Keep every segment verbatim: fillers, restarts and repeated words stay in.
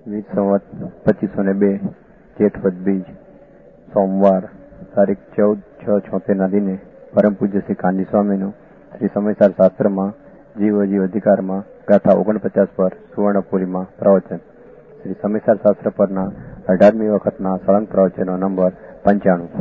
વીસ સંવત પચીસો ને બે જેઠવદ બીજ સોમવાર તારીખ ચૌદ છ છોતેર ના દિને પરમ પૂજ્ય શ્રી કાંડી સ્વામીનું શ્રી સમયસાર શાસ્ત્રમાં જીવ જીવ અધિકારમાં ગાથા ઓગણપચાસ પર સુવર્ણપુરીમાં પ્રવચન. શ્રી સમયસાર શાસ્ત્ર પરના અઢારમી વખતના સળંગ પ્રવચનનો નંબર પંચાણું.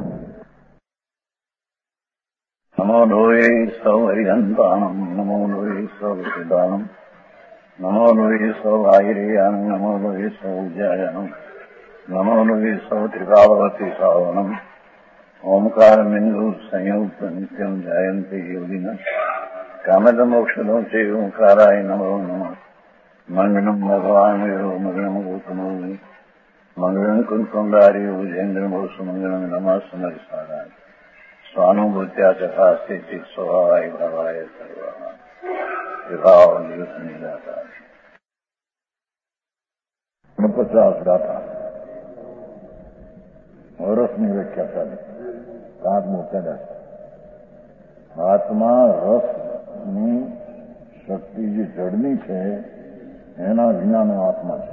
નમો લોહે સૌ હરિહંતાણમ નમો લોહે સૌ સિદ્ધાણમ નમો લોહે સૌ આયર્યાન નમો લોહે સૌ જયનમ નમો લોહે સૌ ત્રિકાવતી સાવનમ ઓમકાર બિંદુ સંયુક્ત નિત્યમ જયંતિ યોગિન કામદ મોક્ષદો છે ઓંકારાય નમો નમઃ. મંગલમ ભગવાન વિરો મંગલમ ગૌતમો મંગલમ કુંકુંડારી ઉજેન્દ્ર ભૂષ મંગલમ નમઃ સમરસારાય સ્વાનુભૂત્યા ચકાસ્તે ચિત સ્વભાવાય ભાવાય સર્વા વિભાવ નિવૃત્ત નિરાકાર. પચાસ ગાથા વર્ષની વ્યાખ્યા ચાલી સાતમું પેદા. આત્મા રસની શક્તિ જે જડની છે એના વિનાનો આત્મા છે.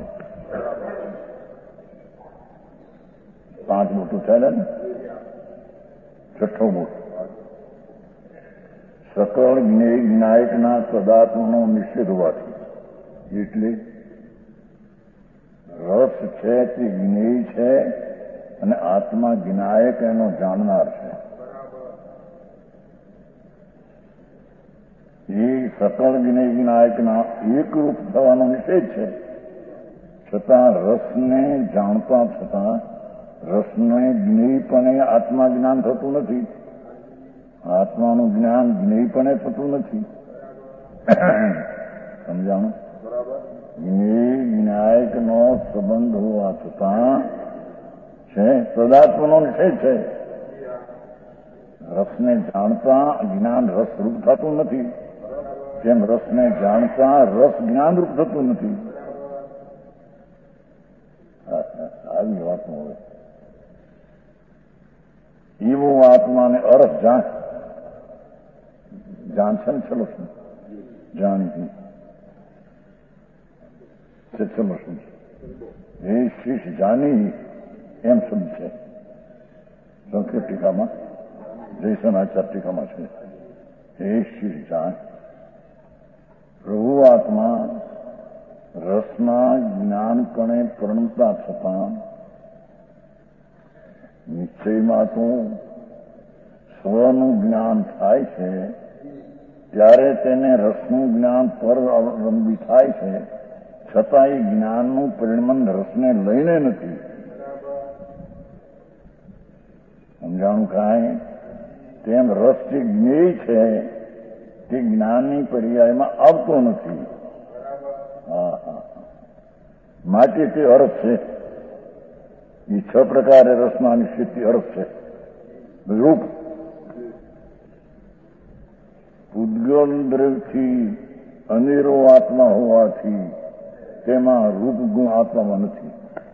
પાંચ મોટું ચાલે ને. છઠ્ઠો મોટું સકળ જ્ઞેય જ્ઞાયકના સદાત્મનો નિષેધ હોવાથી, એટલે રસ છે તે જ્ઞેય છે અને આત્મા જ્ઞાયક એનો જાણનાર છે. એ સકળ જ્ઞેય જ્ઞાયકના એકરૂપ થવાનો નિષેધ છે, છતાં રસને જાણતા છતાં રસને જ્ઞેયપણે આત્મા જ્ઞાન થતું નથી. આત્માનું જ્ઞાન જ્ઞેયપણે થતું નથી. સમજાણું? જ્ઞેય જ્ઞાયકનો સંબંધ હોવા છતાં છે સદાત્મનો નિષેધ છે. રસને જાણતા જ્ઞાન રસરૂપ થતું નથી, તેમ રસને જાણતા રસ જ્ઞાનરૂપ થતું નથી. આવી વાતનું હોય એવો આત્માને અરસ જાણ જાણ છે ને. ચલો શું જાણી ચલો શું એ શીશ જાણી એમ શબ્દ છે સંસ્કૃત ટીકામાં, જયસનાચાર ટીકામાં છે. એ શીશ જાણ પ્રભુ આત્મા રસના જ્ઞાનપણે પરણતા છતાં નિશ્ચયમાં તો સ્વનું જ્ઞાન થાય છે ત્યારે તેને રસનું જ્ઞાન પર અવલંબી થાય છે, છતાં એ જ્ઞાનનું પરિણમન રસને લઈને નથી. સમજાણું કાંઈ? તેમ રસ જે જ્ઞેય છે તે જ્ઞાનની પર્યાયમાં આવતો નથી. હા હા માટે તે અર્થ છે. એ છ પ્રકારે રસનાની સ્થિતિ અર્થ છે. રૂપ પૂદગલ દ્રવ્યથી અનેરો આત્મા હોવાથી તેમાં રૂપ ગુણ આત્મામાં નથી.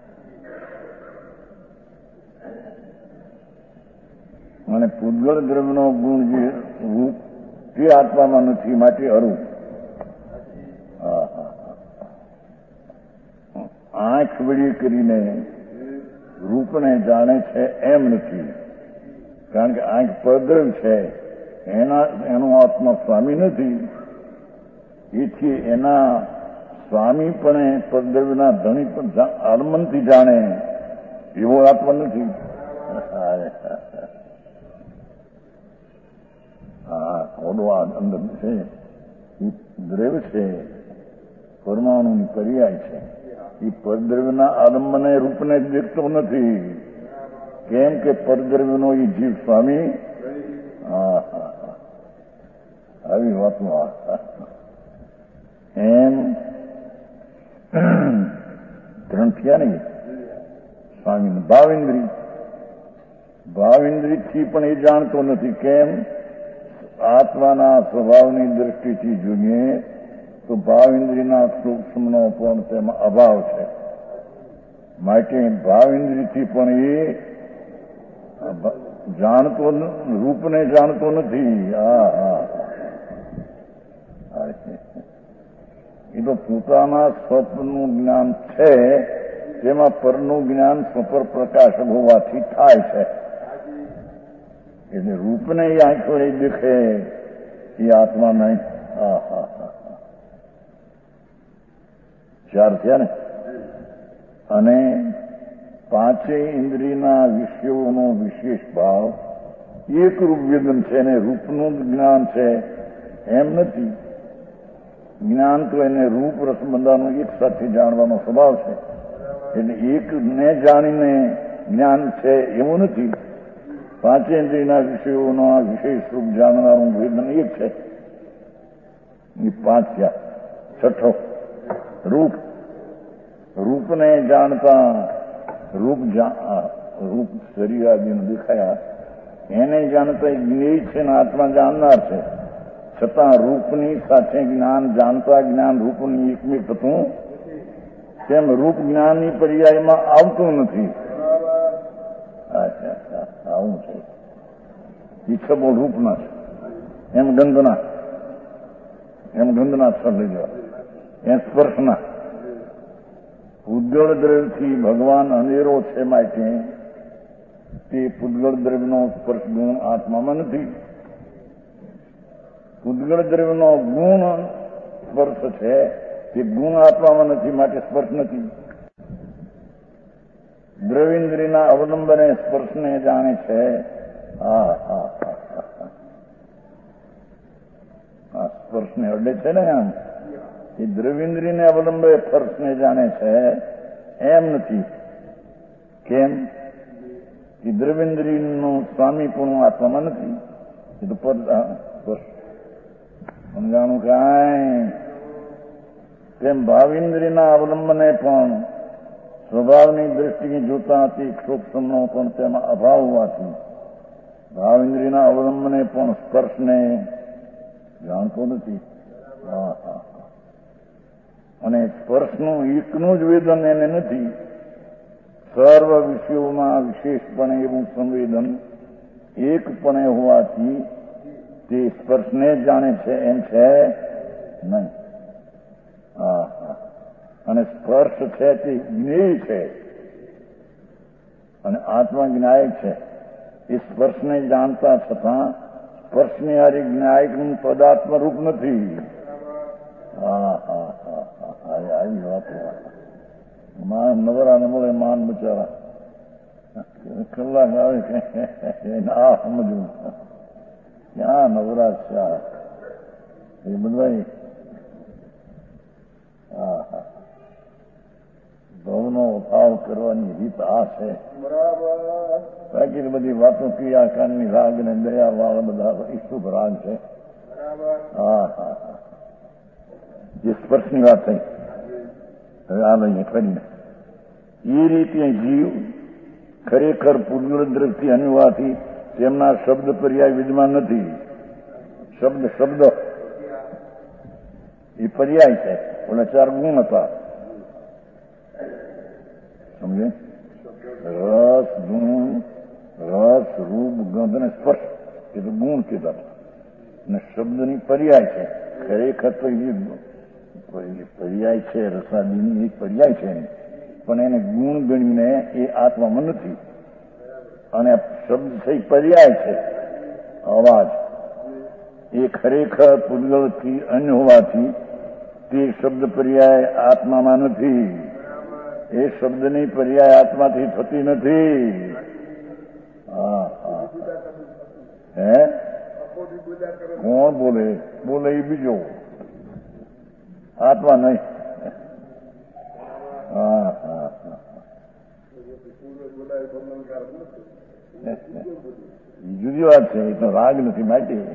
અને પૂદગલ દ્રવ્યનો ગુણ જે રૂપ તે આત્મામાં નથી, માટે અરૂપ. હા હા આંખ વળી કરીને રૂપને જાણે છે એમ નથી, કારણ કે આંખ પરદ્રવ્ય છે, એના એનો આત્મા સ્વામી નથી. એથી એના સ્વામીપણે પરદ્રવ્યના ધણી પણ આલમનથી જાણે એવો આત્મા નથી. હા થોડો આ અંદર છે એ દ્રવ્ય છે, પરમાણુની પર્યાય છે. એ પરદ્રવ્યના આલંબને રૂપને જ દેખતો નથી, કેમ કે પરદ્રવ્યનો એ જીવ સ્વામી. હા હા આવી વાતનું એમ ત્રણ થયા નહીં સ્વામી. ભાવેન્દ્રી ભાવેન્દ્રીથી પણ એ જાણતો નથી. કેમ? આત્માના સ્વભાવની દ્રષ્ટિથી જોઈએ તો ભાવેન્દ્રીના સૂક્ષ્મનો પણ તેમાં અભાવ છે, માટે ભાવેન્દ્રીથી પણ એ જાણતો રૂપને જાણતો નથી. હા હા એ તો પોતાના સ્વપ્નનું જ્ઞાન છે તેમાં પરનું જ્ઞાન સ્વપર પ્રકાશ હોવાથી થાય છે. એટલે રૂપને આંખો એ દેખે એ આત્મા નહીં. હા હા હા ચાર થયા ને. અને પાંચેય ઇન્દ્રિયના વિષયોનો વિશેષ ભાવ એક રૂપ વેદન છે ને રૂપનું જ્ઞાન છે એમ નથી. જ્ઞાન તો એને રૂપ રસબંધાનો એક સાથે જાણવાનો સ્વભાવ છે. એટલે એકને જાણીને જ્ઞાન છે એવું નથી. પાંચે ઇન્દ્રિયના વિષયોનો વિશેષ રૂપ જાણનારું વેદન એક છે. એ પાંચ થયા. છઠ્ઠો રૂપ. રૂપને જાણતા રૂપ રૂપ શરીર આદિને દેખાયા એને જાણતા જ્ઞેય છે ને આત્મા જાણનાર છે. છતાં રૂપની સાથે જ્ઞાન જાણતા જ્ઞાન રૂપની એકમેક થતું તેમ રૂપ જ્ઞાનની પર્યાયમાં આવતું નથી. અચ્છા આવું છે. ઈચ્છબો રૂપના છે એમ ગંધના એમ ગંધના સ્થળ લઈ જવા એમ સ્પર્શના. પૂતગળ દ્રવ્યથી ભગવાન અંધેરો છે માટે તે પૂતગળ દ્રવ્યનો સ્પર્શ ગુણ આત્મામાં નથી. પૂતગળ દ્રવ્યનો ગુણ સ્પર્શ છે તે ગુણ આત્મામાં નથી માટે સ્પર્શ નથી. દ્રવ્યેન્દ્રિયના અવલંબને સ્પર્શને જાણે છે. હા હા હા સ્પર્શને અડે છે ને આમ એ દ્રવ્યેન્દ્રિયને અવલંબે સ્પર્શને જાણે છે એમ નથી. કેમ? એ દ્રવ્યેન્દ્રિયનું સ્વામીપણું આત્મામાં નથી. એ તો પદ સમજાણું કાંઈ. તેમ ભાવેન્દ્રિયના અવલંબને પણ સ્વભાવની દ્રષ્ટિએ જોતા હતી સૂક્ષ્મનો પણ તેમાં અભાવ હોવાથી ભાવેન્દ્રિયના અવલંબને પણ સ્પર્શને જાણતો નથી. હા હા અને સ્પર્શનું એકનું જ વેદન એને નથી. સર્વ વિષયોમાં વિશેષપણે એવું સંવેદન એકપણે હોવાથી તે સ્પર્શને જ જાણે છે એમ છે નહીં. હા હા અને સ્પર્શ છે તે જ્ઞેય છે અને આત્મા જ્ઞાયક છે. એ સ્પર્શને જાણતા છતાં સ્પર્શની હારી જ્ઞાયકનું પદાત્મ રૂપ નથી. હા હા હા હા આવી વાત. માન નવરા ન મળે માન બચારા કલાક આવે આ સમજવું ક્યાં નવરા છે એ બધા. હા હા ભવનો ભાવ કરવાની રીત આ છે. બાકી બધી વાતો ક્રિયાકારની રાગ ને દયા વાળા બધા ઈશુભ રાગ છે. હા હા હા જે સ્પર્શની વાત થઈ. હવે આ લઈએ કરીને એ રીતે જીવ ખરેખર પૂર્ણ દ્રષ્ટિ અનુવાથી તેમના શબ્દ પર્યાય વિદ્યમાન નથી. શબ્દ શબ્દ એ પર્યાય છે. ઓલા ચાર ગુણ હતા સમજે. રસ ગુણ રસ રૂપ ગંધ અને સ્પર્શ એ તો ગુણ કીધા અને શબ્દની પર્યાય છે. ખરેખર તો એ પર્યાય છે રસાદીની એક પર્યાય છે પણ એને ગુણ ગણીને એ આત્મામાં નથી. અને શબ્દ છે પર્યાય છે અવાજ એ ખરેખર પૂતગળથી અન્ય હોવાથી તે શબ્દ પર્યાય આત્મામાં નથી. એ શબ્દની પર્યાય આત્માથી થતી નથી. હા હા હે કોણ બોલે બોલે એ બીજો આત્મા નહીં. હા હા જુદી વાત છે. એ તો રાગ નથી માટી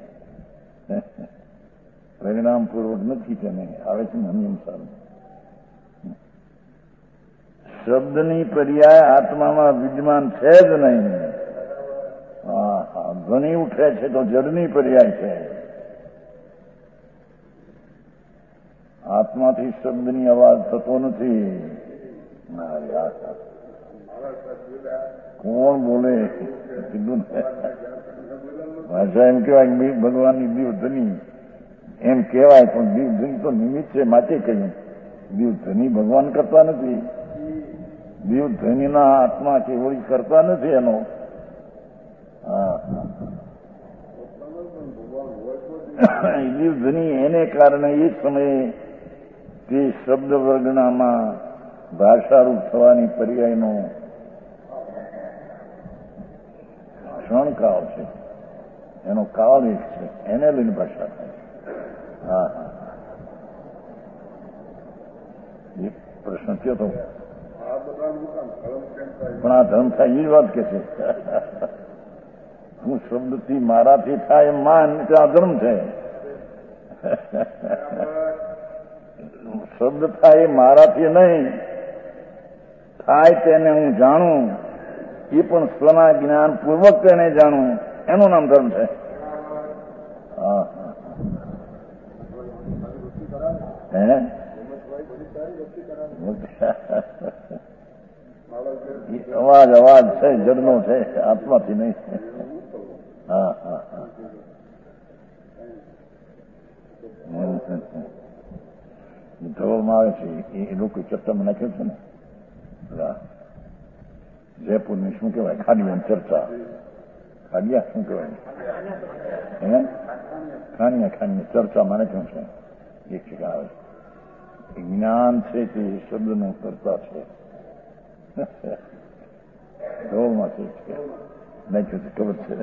પરિણામ પૂર્વક નથી તેને આવે છે નિયમ સારું. શબ્દની પર્યાય આત્મામાં વિદ્યમાન છે જ નહીં. હા હા ધ્વનિ ઉઠે છે તો જડની પર્યાય છે. આત્માથી શબ્દની અવાજ થતો નથી. કોણ બોલે કીધું ને ભાષા એમ કહેવાય ભગવાનની દીવધની એમ કહેવાય પણ દીવધની તો નિમિત્ત છે માટે કહ્યું. દીવધની ભગવાન કરતા નથી. દીવ ધ્વનિના આત્મા કેવળી કરતા નથી એનો. હા દીવ ધ્વનિ એને કારણે એ સમયે તે શબ્દ વર્ગણામાં ભાષારૂપ થવાની પર્યાયનો ક્ષણકાળ છે, એનો કાળ એક છે, એને લઈને ભાષા થાય. હા હા એ પ્રશ્ન થયો તો પણ આ ધર્મ થાય એ જ વાત કે છે. હું શબ્દથી મારાથી થાય એમ માન તો આ ધર્મ છે. શબ્દ થાય મારાથી નહીં, થાય તેને હું જાણું, એ પણ સ્વના જ્ઞાન પૂર્વક તેને જાણું, એનું નામ ધર્મ છે. હા હે અવાજ અવાજ છે, જડનો છે, આત્માથી નહીં. હા હા હા ધોળમાં આવે છે એ લોકો ચર્ચામાં નાખ્યું છે ને. જયપુરની શું કહેવાય ખાડિયા ચર્ચા, ખાડિયા શું કહેવાય હે ખાનિયા ખાનિયા ચર્ચામાં નાખ્યું છે. એક જગ્યા આવે જ્ઞાન છે તે શબ્દનું કરતા છે. ધોળમાં છે નાખ્યું છે, ખબર છે.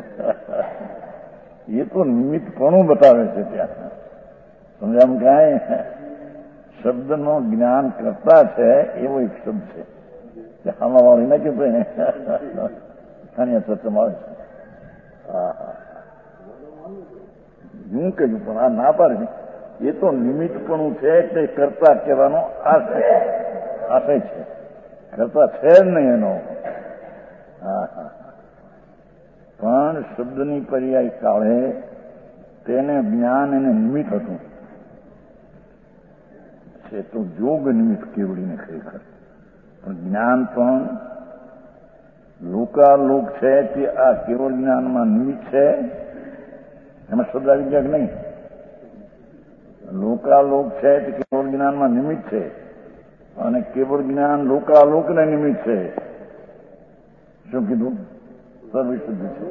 એ તો નિમિત્તપણું બતાવે છે ત્યાં. સમજામ કાંઈ શબ્દનું જ્ઞાન કરતા છે એવો એક શબ્દ છે. આમાં વાળી નાખ્યું તો એને ખાનિયા ચર્ચામાં આવે છે. હા હા હું કહ્યું પણ આ ના પાડે એ તો નિમિત્તપણું છે એટલે કરતા કહેવાનો આશય આશય છે, કરતા છે જ નહીં એનો. હા હા પણ શબ્દની પર્યાય કાળે તેને જ્ઞાન એને નિમિત્ત હતું છે, તો યોગ નિમિત્ત કેવડીને ખરેખર. પણ જ્ઞાન પણ લોકાલોક છે તે આ કેવળ જ્ઞાનમાં નિમિત્ત છે. એમાં શબ્દ આવી ગયા કે નહીં? લોકાલોક છે તે કેવળ જ્ઞાનમાં નિમિત્ત છે, અને કેવળ જ્ઞાન લોકાલોકને નિમિત્ત છે. શું કીધું? સર્વશુદ્ધ છે.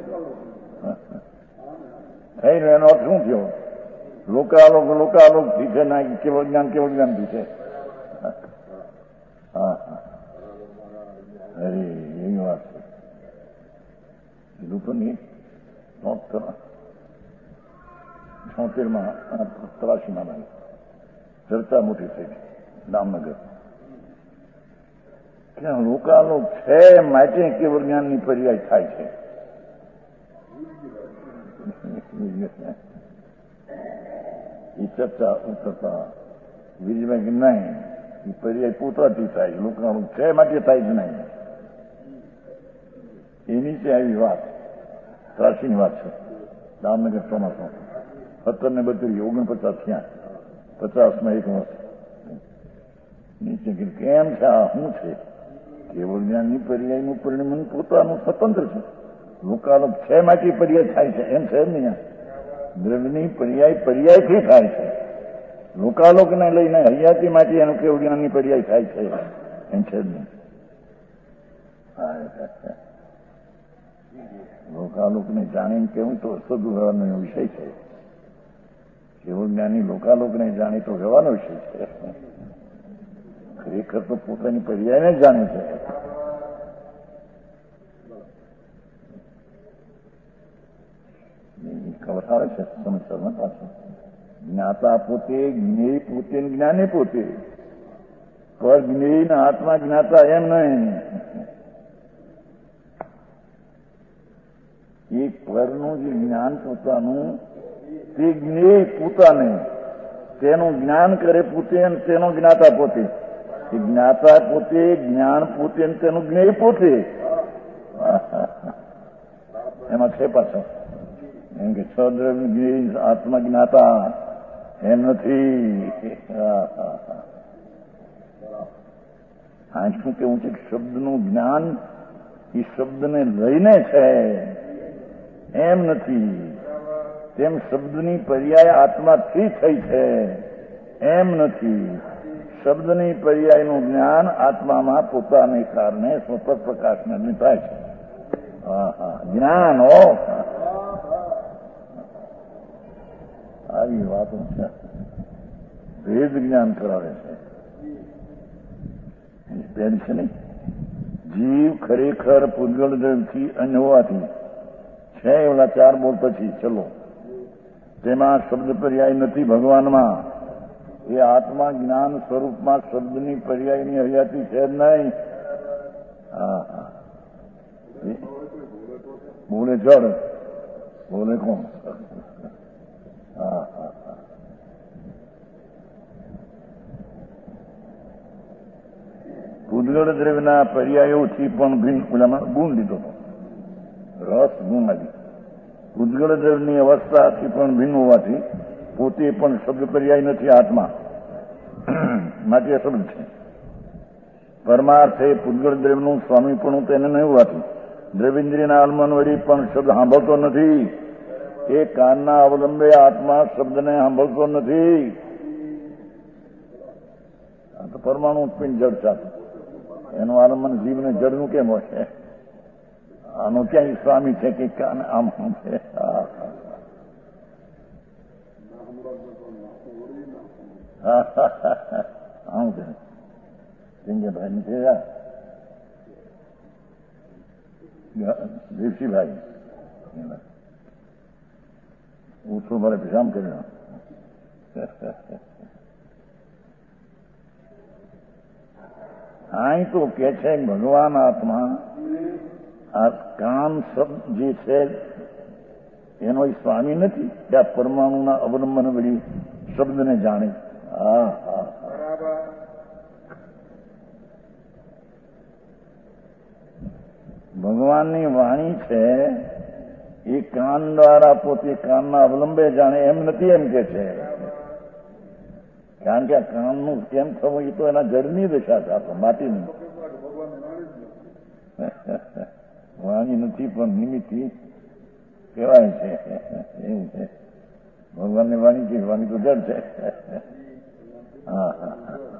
થઈ રહ્યો એનો અર્થ શું થયો? લોકાલોક લોકાલોકથી છે ના કેવળ જ્ઞાન કેવળ જ્ઞાનથી છે. હા હા અરે એવી વાત છે. કીધું તો નહીં છોતેરમાં ત્રાસીમાં નહીં ચર્ચા મોટી થઈ દામનગર. ત્યાં લોકાલોક છે માટે કેવળ જ્ઞાનની પર્યાય થાય છે. એ ચર્ચા ઉતરતા બીજીમાં કે નહીં, એ પર્યાય પોતાથી થાય, લોકાલોક છે માટે થાય જ નહીં. એની છે આવી વાત ત્રાસીની વાત છે. દામનગર ચોમાસું સત્તર ને બત્રીસ ઓગણપચાસ થયા, પચાસમાં એક વર્ષ નીચે કેમ છે આ શું છે? કેવળ જ્ઞાનની પર્યાયનું પરિણામ પોતાનું સ્વતંત્ર છે. લોકાલોક છે માટે પર્યાય થાય છે એમ છે જ નહીં. દ્રવ્યની પર્યાય પર્યાયથી થાય છે. લોકાલોકને લઈને હરિયાતી માટે એનું કેવળ જ્ઞાનની પર્યાય થાય છે એમ છે જ નહીં. લોકાલોકને જાણીને કેવું તો અસદ વ્યવહારનો વિષય છે. કેવળ જ્ઞાની લોકાલોકને જાણી તો વ્યવહારનો વિષય છે. ખરેખર તો પોતાની પર્યાયને જ જાણે છે. ખબર આવે છે સમસ્યામાં પાછું જ્ઞાતા પોતે, જ્ઞેય પોતે, જ્ઞાની પોતે. પર જ્ઞેય આત્મા જ્ઞાતા એમ નહીં. એ પરનું જે જ્ઞાન પોતાનું તે જ્ઞેય પોતાને તેનું જ્ઞાન કરે પોતે અને તેનો જ્ઞાતા પોતે. એ જ્ઞાતા પોતે, જ્ઞાન પોતે અને તેનું જ્ઞેય પોતે. એમાં છે પાછો એમ કે છ દ્રવ્ય જ્ઞેય આત્મા જ્ઞાતા એમ નથી. આ શું કેવું છે કે શબ્દનું જ્ઞાન એ શબ્દને લઈને છે એમ નથી. તેમ શબ્દની પર્યાય આત્માથી થઈ છે એમ નથી. શબ્દની પર્યાયનું જ્ઞાન આત્મામાં પોતાને કારણે સ્વતઃ પ્રકાશને થાય છે. હા હા જ્ઞાન હો આવી વાતો છે. ભેદ જ્ઞાન કરાવે છે. બેન છે નહીં જીવ ખરેખર પૂતગલ દ્રવ્યથી અન્ય હોવાથી છે એવડા ચાર બોલ પછી ચલો તેમાં શબ્દ પર્યાય નથી ભગવાનમાં. એ આત્મા જ્ઞાન સ્વરૂપમાં શબ્દની પર્યાયની હયાતી છે જ નહીં. હા હા બોલે જડ બોલે કોણ? હા હા પૂતગળ દ્રવ્યના પર્યાયોથી પણ ભિન્ન પેલામાં ગુણ લીધો હતો. રસ ગુણ આવી પૂતગળ દ્રવ્યની અવસ્થાથી પણ ભિન્ન હોવાથી પોતે પણ શબ્દ પર્યાય નથી આત્મા માટે શબ્દ છે. પરમાર્થે પૂતગળ દ્રવ્યનું સ્વામીપણું તેને નહીં હોવાથી દ્રવ્યેન્દ્રિયના અલમન વળી પણ શબ્દ સાંભળતો નથી. એ કાનના અવલંબે આત્મા શબ્દને સાંભળતો નથી. આ તો પરમાણુ ઉત્પન્ન જડ ચાલુ એનું આલંબન જીવને જડનું કેમ હોય? આનો ક્યાંય સ્વામી છે કે કાન આમ છે? આમ છે સિંગભાઈ નથી દેવસીભાઈ ઓછું મારે વિરામ કર્યો. હા તો કે છે ભગવાન આત્મા આ કાન શબ્દ જે છે એનો સ્વામી નથી કે આ પરમાણુના અવલંબન વળી શબ્દને જાણે. હા હા ભગવાનની વાણી છે એ કાન દ્વારા પોતે કાનના અવલંબે જાણે એમ નથી એમ કે છે. કારણ કે આ કાનનું કેમ થવું એ તો એના જડની દશા છે. આપો માટીની વાણી નથી પણ નિમિત્તી કહેવાય છે. એવું છે ભગવાનની વાણી છે. વાણી તો જડ છે. હા હા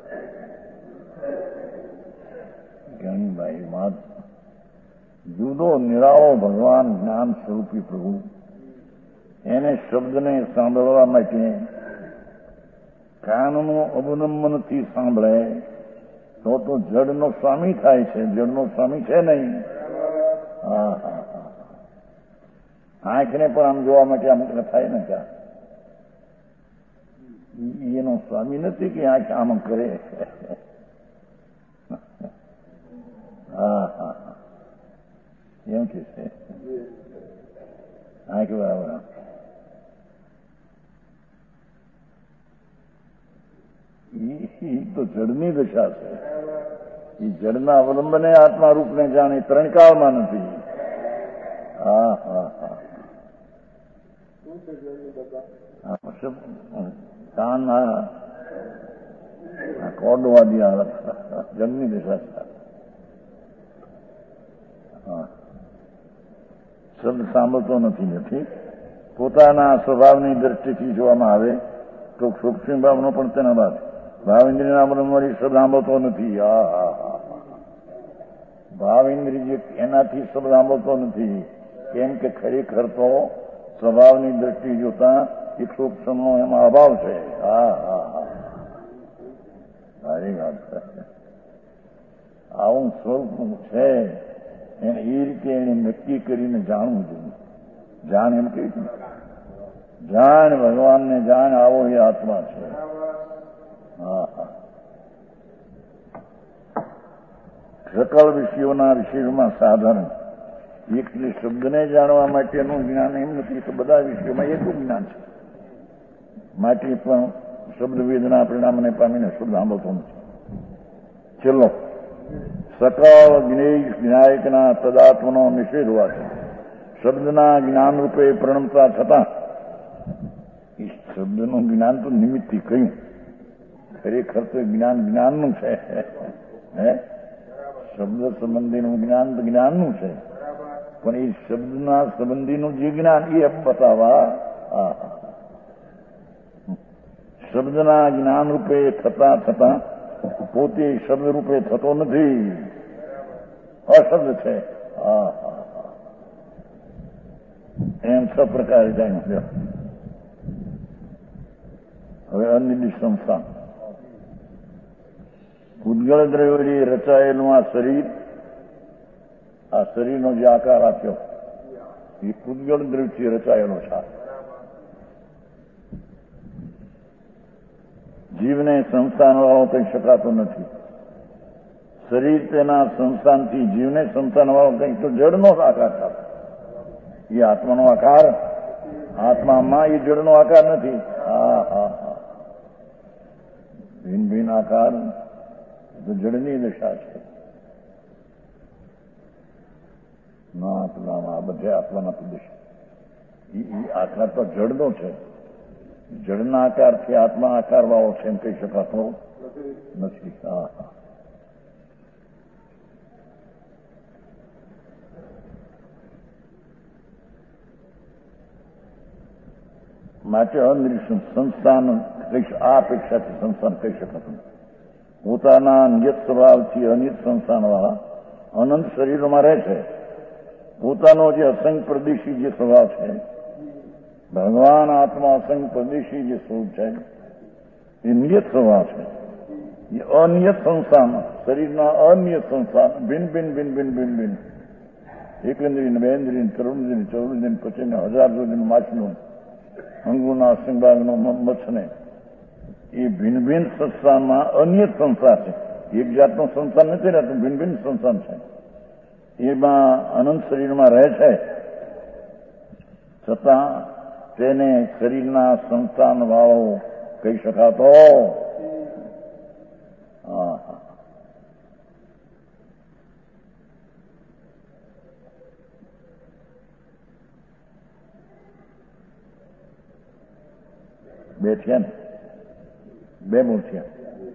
ઘણી ભાઈ માત જુદો નિરાળો ભગવાન જ્ઞાન સ્વરૂપી પ્રભુ એને શબ્દને સાંભળવા માટે કાનનું અવલંબનથી સાંભળે તો તો જડનો સ્વામી થાય છે. જડનો સ્વામી છે નહીં. હા હા હા આંખને પણ આમ જોવા માટે આમ થાય ને ત્યાં એનો સ્વામી નથી કે આંખ આમ કરે. હા હા એમ કે છે આંખ બરાબર તો જડની દશા છે. એ જડના અવલંબને આત્મા રૂપને જાણે ત્રણ કાળમાં નથી. હા હા હા કાન કોડવાદી જડની દશા છે. હા શબ્દ સાંભળતો નથી નથી પોતાના સ્વભાવની દ્રષ્ટિથી જોવામાં આવે તો સૂક્ષ્મ ભાવનો પણ તેના બાદ ભાવેન્દ્રિયના અવલંબનથી શબ્દ સાંભળતો નથી. હા હા હા ભાવેન્દ્રિય જે એનાથી શબ્દ સાંભળતો નથી. કેમ કે ખરેખર તો સ્વભાવની દ્રષ્ટિ જોતા એક સૂક્ષ્મનો એમાં અભાવ છે. હા હા હા સારી વાત છે. આવું સ્વરૂપ છે એને એ રીતે એને નક્કી કરીને જાણવું જોઈએ. જાણ એમ કહી છે જાણ ભગવાનને જાણ આવો એ આત્મા છે. હા હા સકલ વિષયોના વિષયોમાં સાધારણ એકને શબ્દને જાણવા માટેનું જ્ઞાન એમ નથી તો બધા વિષયોમાં એકું જ્ઞાન છે. માટે પણ શબ્દ વેદના પરિણામને પામીને શબ્દ સાંભળતો નથી. છેલ્લો સકળ જ્ઞેય જ્ઞાયકના તદાત્મનો નિષેધ હોવાથી શબ્દના જ્ઞાન રૂપે પ્રણમતા છતાં એ શબ્દનું જ્ઞાન તો નિમિત્તથી કહ્યું. ખરેખર તો જ્ઞાન જ્ઞાનનું છે. હે શબ્દ સંબંધીનું જ્ઞાન તો જ્ઞાનનું છે પણ એ શબ્દના સંબંધીનું જે જ્ઞાન એ બતાવવા શબ્દના જ્ઞાન રૂપે થતા થતા પોતે શબ્દ રૂપે થતો નથી, અશબ્દ છે. હા હા હા એમ છ પ્રકારે જાણ્યું. હવે અનિર્દિષ્ટ સંસ્થાન પૂતગળ દ્રવ્યથી રચાયેલું આ શરીર, આ શરીરનો જે આકાર આપ્યો એ પૂતગળ દ્રવ્યથી રચાયેલો છે. જીવને સંસ્થાન વાળો કહી શકાતો નથી. શરીર તેના સંસ્થાનથી જીવને સંસ્થાન વાળો કંઈક તો જળનો આકાર થાય. એ આત્માનો આકાર, આત્મામાં એ જળનો આકાર નથી. હા હા હા ભિન્ન ભિન્ન આકાર તો જળની દશા છે. ના આત્મામાં આ બધે આત્માના પ્રદેશ એ આકાર તો જળનો છે. જળના આકારથી આત્મા આકાર વાળો છે એમ કહી શકાતો નથી. હા હા માટે અનિર્દિષ્ટ સંસ્થાન આ અપેક્ષાથી સંસ્થાન કહી શકાતું. પોતાના નિયત સ્વભાવથી અનિત સંસ્થાન વાળા અનંત શરીરોમાં રહે છે. પોતાનો જે અસંગ પ્રદેશી જે સ્વભાવ છે, ભગવાન આત્મા અસંગ પ્રદેશી જે સ્વરૂપ છે એ નિયત સ્વભાવ છે. એ અનિયત સંસ્થાન, શરીરના અનિયત સંસ્થાન ભિન્ન ભિન્ન ભિન્ન ભિન્ન ભિન્ન ભિન્ન એકેન્દ્રિય, બેન્દ્રિય, કરુણદ્રિય, ચૌરદ્રિય, પચીને હજાર સુધીનું માછનું અંગોના અસંભાગનો મચ્છને એ ભિન્ન ભિન્ન સંસ્થાનમાં અનિયત સંસ્થા છે. એક જાતનું સંસ્થાન નથી રહેતું, ભિન્ન ભિન્ન સંસ્થાન છે. એમાં અનંત શરીરમાં રહે છે, છતાં તેને શરીરના સંસ્થાન વાળો કહી શકાતો. હા હા બે થયા ને, બે મૂળ થયા.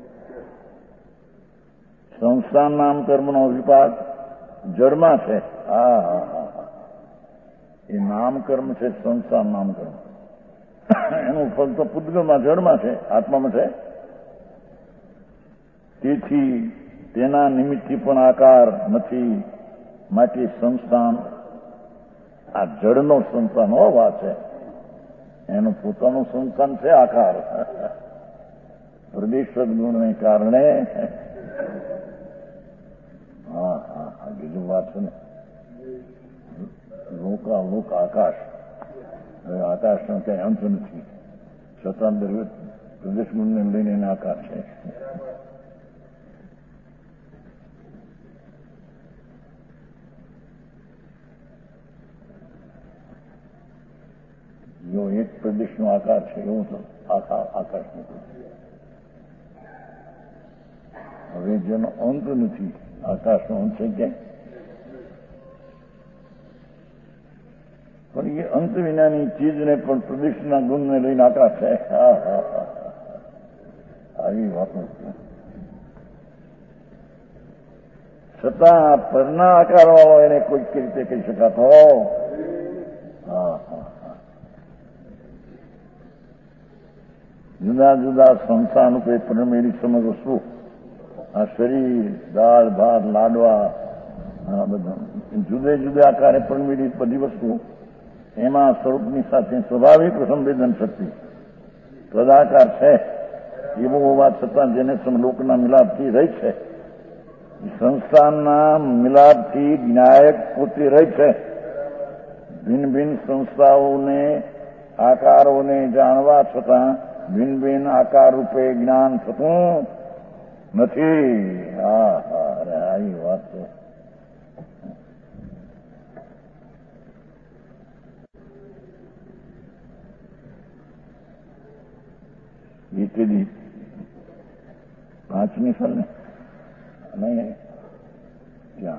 સંસ્થાન નામ કર્મનો વિભાગ જળમાં છે. હા હા હા હા એ નામકર્મ છે, સંસ્થાન નામકર્મ. એનું ફલ તો પૂતગળમાં જળમાં છે, આત્મામાં છે. તેથી તેના નિમિત્તથી પણ આકાર નથી. માટે સંસ્થાન આ જળનો સંસ્થાન હોવા છે. એનું પોતાનું સંસ્થાન છે આકાર. પ્રદેશવદ ગુણને કારણે. હા હા હા બીજું વાત છે ને, લોકા લોક આકાશ. હવે આકાશનો કઈ અંત નથી, છતાં દરેક પ્રદેશ ગુણને લઈને એને આકાર છે. જો એક પ્રદેશનો આકાર છે એવું તો આખા આકાશ નથી. હવે જેનો અંત નથી, આકાશનો અંત છે ક્યાંય, પણ એ અંત વિનાની ચીજને પણ પ્રદેશના ગુણને લઈને આકાશ છે. હા હા હા આવી વાતો છતાં પરના આકાર વાળો એને કોઈક રીતે કહી શકાતો. હા હા જુદા જુદા સંસ્થાન રૂપે પરમેલી સમગ્ર વસ્તુ, આ શરીર, દાળ ભાત લાડવા, આ બધા જુદે જુદા આકારે પરમેલી બધી વસ્તુ, એમાં સ્વરૂપની સાથે સ્વાભાવિક સંવેદન શક્તિ પદાકાર છે. એવું હોવા છતાં જેને સમલોકના મિલાપથી રહી છે, સંસ્થાનના મિલાપથી જ્ઞાયક પોતે રહી છે. ભિન્ન ભિન્ન સંસ્થાઓને આકારોને જાણવા છતાં ભિન્ન ભિન્ન આકાર રૂપે જ્ઞાન થતું નથી. હા હા અરે આવી વાત છે. ગીતેદી પાંચમી સાલ ને નહીં ત્યાં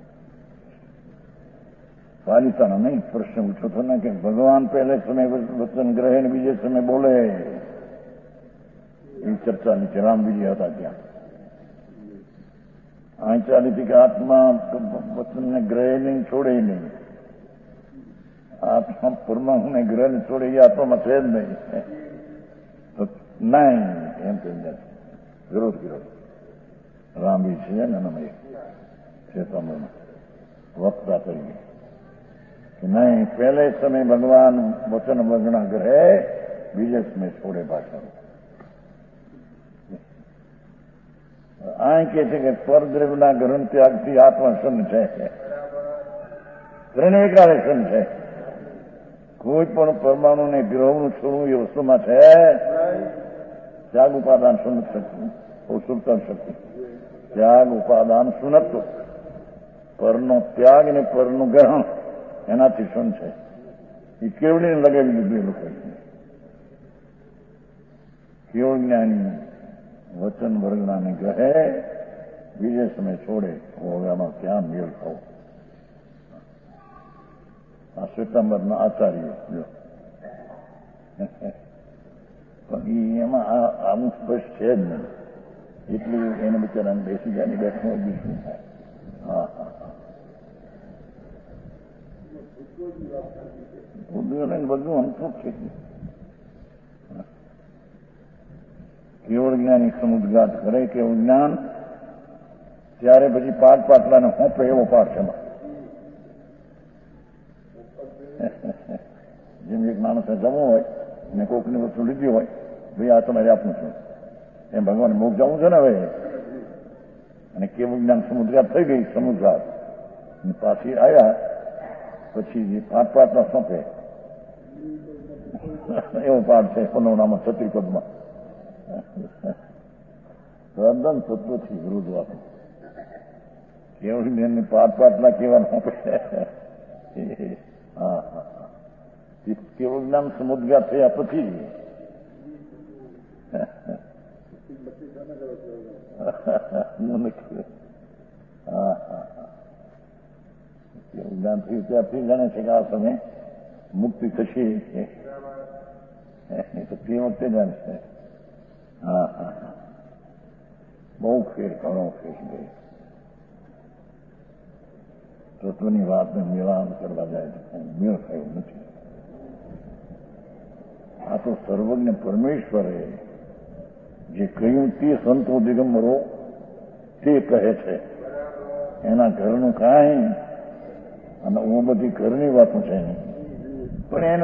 પાલિતાનો નહીં પ્રશ્ન પૂછો તો ને કે ભગવાન પહેલે સમય વચન ગ્રહે ને બીજે સમય બોલે, એ ચર્ચા નીચે રામબીજી હતા ત્યાં. અહીં ચાલી હતી કે આત્મા વચનને ગ્રહે નહીં, છોડે નહીં. આત્મા પરમાણુને ગ્રહને છોડે એ આત્મામાં છે જ નહીં. નહીં એમ કહી વિરોધ કર્યો. રામજી છે ને એનામાં ચેતનમાં વક્તા તરીકે કે નહીં, પહેલે સમય ભગવાન વચન વગણા ગ્રહે, બીજે સમય છોડે પાછળ. આ કે છે કે પરદ્રવ્યના ગ્રહણ ત્યાગથી આત્મા સન્ન છે, ત્રણેય કાળે સન્ન છે. કોઈ પણ પરમાણુને ગ્રહનું છોડવું એ વસ્તુમાં છે ત્યાગ ઉપાદાન સુનત શક્તિ, સુલતાન શક્તિ. ત્યાગ ઉપાદાન સુનત, પરનો ત્યાગ ને પરનું ગ્રહણ એનાથી સન્ન છે. એ કેવડીને લગાવી દીધું એ લોકો. કેવળ જ્ઞાની વચન વર્ગનાને ગ્રહે, બીજે સમય છોડે. હવે આમાં ક્યાં મેળ થવો? આ શ્વેતાંબરના આચાર્ય જો પણ એમાં આવું સ્પષ્ટ છે જ નહીં. એટલું એને બિચારાને બેસી જાય બેઠું હજી શું થાય? હા હા હા બધું અમથું છે. કેવળ જ્ઞાની સમુદ્ઘાત કરે કેવું જ્ઞાન, ત્યારે પછી પાઠ પાટલાને હોંપે એવો પાઠ છે. જેમ એક માણસને જમવું હોય ને કોકની વસ્તુ લીધી હોય, ભાઈ આ તમારે આપવું છે, એમ ભગવાન મોક્ષ જવું છે ને હવે. અને કેવું જ્ઞાન સમુદ્રાત થઈ ગઈ, સમુદ્રાત પાછી આવ્યા પછી જે પાઠ પાટલા સોંપે એવો પાઠ છે પનોનામાં છત્રી પદમાં. તદ્દન તત્વથી વિરુદ્ધ વાત. કેવું જ્ઞાનની પાઠ પાટલા કેવા સોંપે? હા હા કેવું જ્ઞાન સમુદ્ગાત થયા પછી હા હા કેવું જ્ઞાન થયું ત્યારથી જાણે છે કે આ સમય મુક્તિ થશે, તો તે વખતે જાણે છે. હા હા હા બહુ ફેર, ઘણો ફેર ગયો. તત્વની વાતને મેળાણ કરવા જાય તો મેળ થયો નથી. આ તો સર્વજ્ઞ પરમેશ્વરે જે કહ્યું તે સંતો દિગંબરો તે કહે છે. એના ઘરનું કાંઈ અને હું બધી ઘરની વાતો છે નહીં, પણ એનો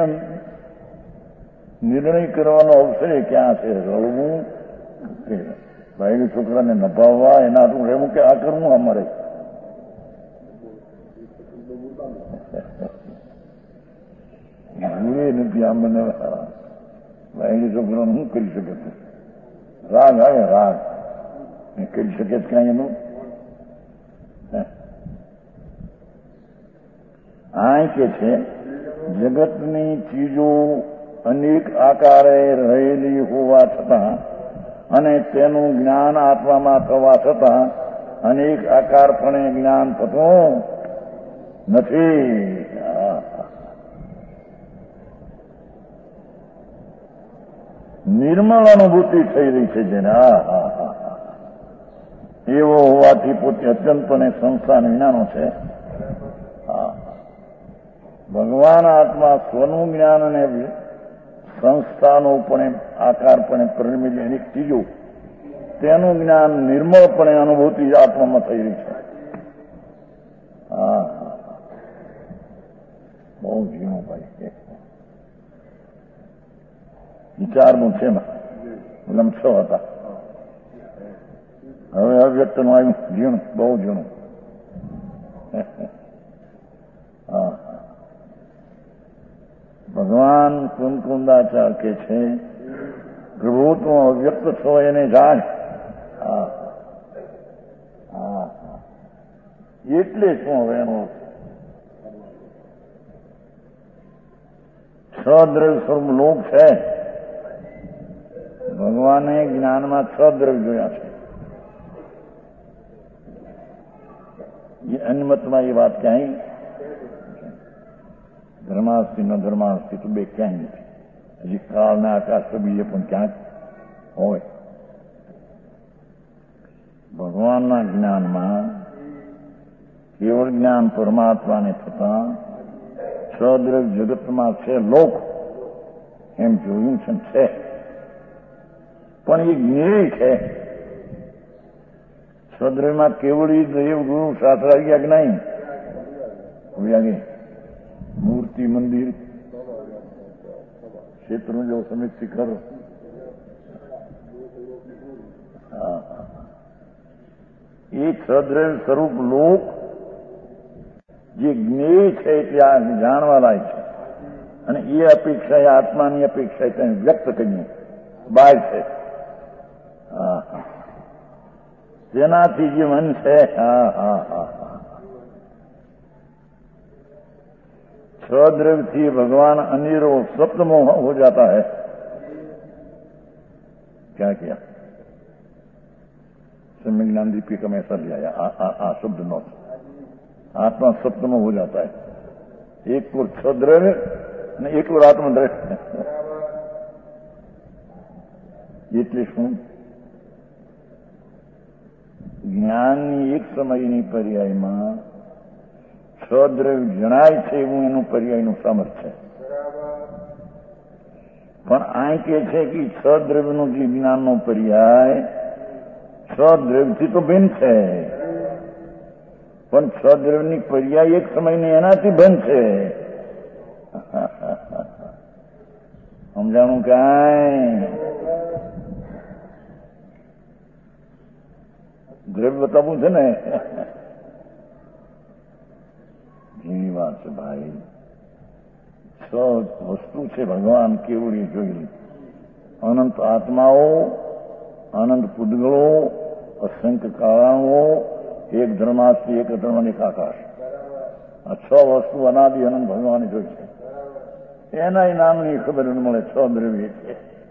નિર્ણય કરવાનો અવસર ક્યાં છે? રડવું કે ભાઈ છોકરાને નભાવવા, એના હાથું રહેવું કે આ કરવું અમારે? ગુરે નથી. આમ મને ભાઈ છોકરાને શું કરી શકે છે? રાગ આવે, રાગ કરી શકે કાંઈ એનું? આ કે છે જગતની ચીજો અનેક આકારે રહેલી હોવા છતાં અને તેનું જ્ઞાન આત્મામાં થવા છતાં અનેક આકારપણે જ્ઞાન થતું નથી. નિર્મળ અનુભૂતિ થઈ રહી છે જેને. હા હા હા એવો હોવાથી પોતે અત્યંતપણે સંસ્થાન વિનાનો છે. હા ભગવાન આત્મા સ્વનું જ્ઞાન અને સંસ્થાનોપણે આકારપણે પરિણમેલી અનેક ચીજો, તેનું જ્ઞાન નિર્મળપણે અનુભૂતિ આત્મામાં થઈ રહી છે. હા બહુ ઝીણું ભાઈ વિચારનું છે ને લમ છ હતા. હવે અવ્યક્તનું આવ્યું ઝીણું, બહુ ઝીણું. હા ભગવાન કુંદકુંદાચાર કે છે પ્રભુ તું અવ્યક્ત છો એને જાણ. હા હા એટલે શું હવે એનો છ દ્રવ્ય સ્વરૂપ લોક છે. ભગવાને જ્ઞાનમાં છ દ્રવ્ય જોયા છે. એ અન્મતમાં એ વાત ક્યાંય ધર્માસ્તિ ન ધર્માસ્તિ તો બે ક્યાંય નથી. હજી કાળના આકાશ તો બીજે પણ ક્યાંક હોય. ભગવાનના જ્ઞાનમાં કેવળ જ્ઞાન પરમાત્માને થતા છ દ્રવ્ય જગતમાં છે લોક એમ જોયું છે, પણ એ જ્ઞેય છે. છ સ્વદ્રવ્યમાં કેવડી દેવ ગુરુ શાસ્ત્ર આવી ગયા કે નહીં? આવી મૂર્તિ મંદિર ક્ષેત્રનું જો સમિત શિખર. હા એ સદ્રવ્ય સ્વરૂપ લોક જે જ્ઞેય છે એટલે આ જાણવા લાયક છે, અને એ અપેક્ષા એ આત્માની અપેક્ષા તેને વ્યક્ત કરીએ બાય છે. હા હા તેનાથી જે મન છે હા હા હા હા सद्रव्य थी भगवान अनिरो सप्तमो हो जाता है. क्या किया? सम्य ज्ञान दीपी का मैं ऐसा लिया आ, आ, आ शब्द नौ आत्मा सप्तमो हो जाता है. एक और सद्रव्य ने एक और आत्मद्रव्य. એટલે શું? જ્ઞાનની એક સમયની પર્યાયમાં સદ્રવ્ય જણાય છે એવું એનું પર્યાયનું સામર્થ્ય. પણ આ કે છે કે સદ્રવ્યનું જે જ્ઞાનનો પર્યાય સદ્રવ્યથી તો ભિન્ન છે, પણ સદ્રવ્યની પર્યાય એક સમયની એનાથી ભિન્ન છે. સમજાણું કાંઈ? દ્રવ્ય બતાવવું છે ને એની વાત છે ભાઈ. છ વસ્તુ છે ભગવાન કેવડી જોઈ. અનંત આત્માઓ, અનંત પૂદગળો, અસંખ્ય કારણો, એક ધર્માસ્તી એક ધર્મ એક આકાશ. આ છ વસ્તુ અનાદિ અનંત ભગવાને જોઈ છે. એના નામની ખબર મળે છ દ્રવ્ય છે.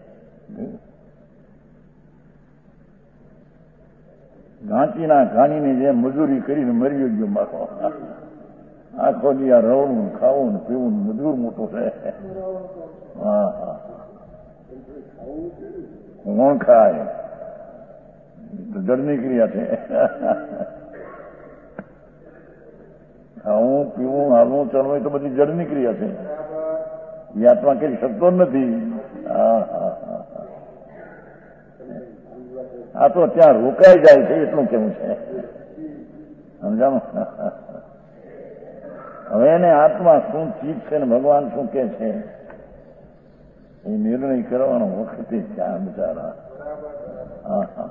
ઘાંચીના ઘાણીને જેમ મજૂરી કરીને મરી ગયો મારો. આખો દી આ રવડવું ખાવું ને પીવું મજૂર મોટો છે. હા હા કોણ ખાય? જળની ક્રિયા છે. ખાવું પીવું હાલવું ચાલવું તો બધી જળની ક્રિયા છે. એ આત્મા કરી શકતો નથી. હા હા હા આ તો ત્યાં રોકાઈ જાય છે એટલું કેવું છે. સમજાણું? હવે એને આત્મા શું ચીજ છે ને ભગવાન શું કે છે એ નિર્ણય કરવાનો વખતે ક્યાં બિચારા. હા હા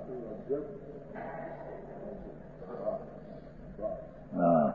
હા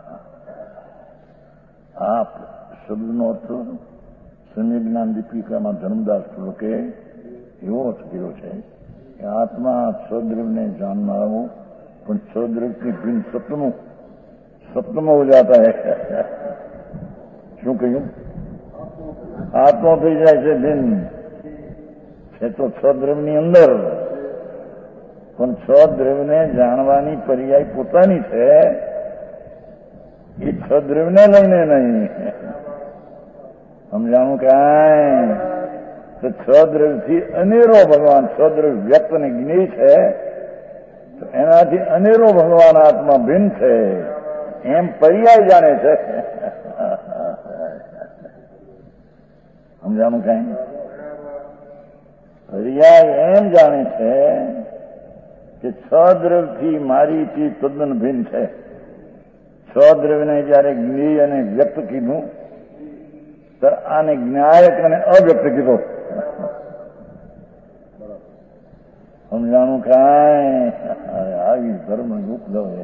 આ શબ્દનો અર્થ સમ્યક જ્ઞાન દીપિકામાં ધર્મદાસ શ્લોકે એવો અર્થ કર્યો છે કે આત્મા સદ્રવ્યને જાણનારો પણ સદ્રવ્યથી ભિન્ન સપ્તમો સપ્તમો હો જાતા હૈ. શું કહ્યું? આત્મા થઈ જાય છે ભિન્ન છે તો સદ્રવ્યની અંદર, પણ સદ્રવ્યને જાણવાની પર્યાય પોતાની છે. એ સદ્રવ્યને લઈને નહીં. સમજાણું કાંઈ? તો સદ્રવ્યથી અનેરો ભગવાન સદ્રવ્ય વ્યક્ત અને જ્ઞેય છે, તો એનાથી અનેરો ભગવાન આત્મા ભિન્ન છે એમ પર્યાય જાણે છે. સમજાણું કાંઈ? પર્યાય એમ જાણે છે કે સદ્રવ્યથી મારીથી તદ્દન ભિન્ન છે. સદ્રવ્યને જયારે જ્ઞેય અને વ્યક્ત કીધું તો આને જ્ઞાયક અને અવ્યક્ત કીધો. સમજાણું કાંઈ? આવી ધર્મ ઉપદ્રવ છે.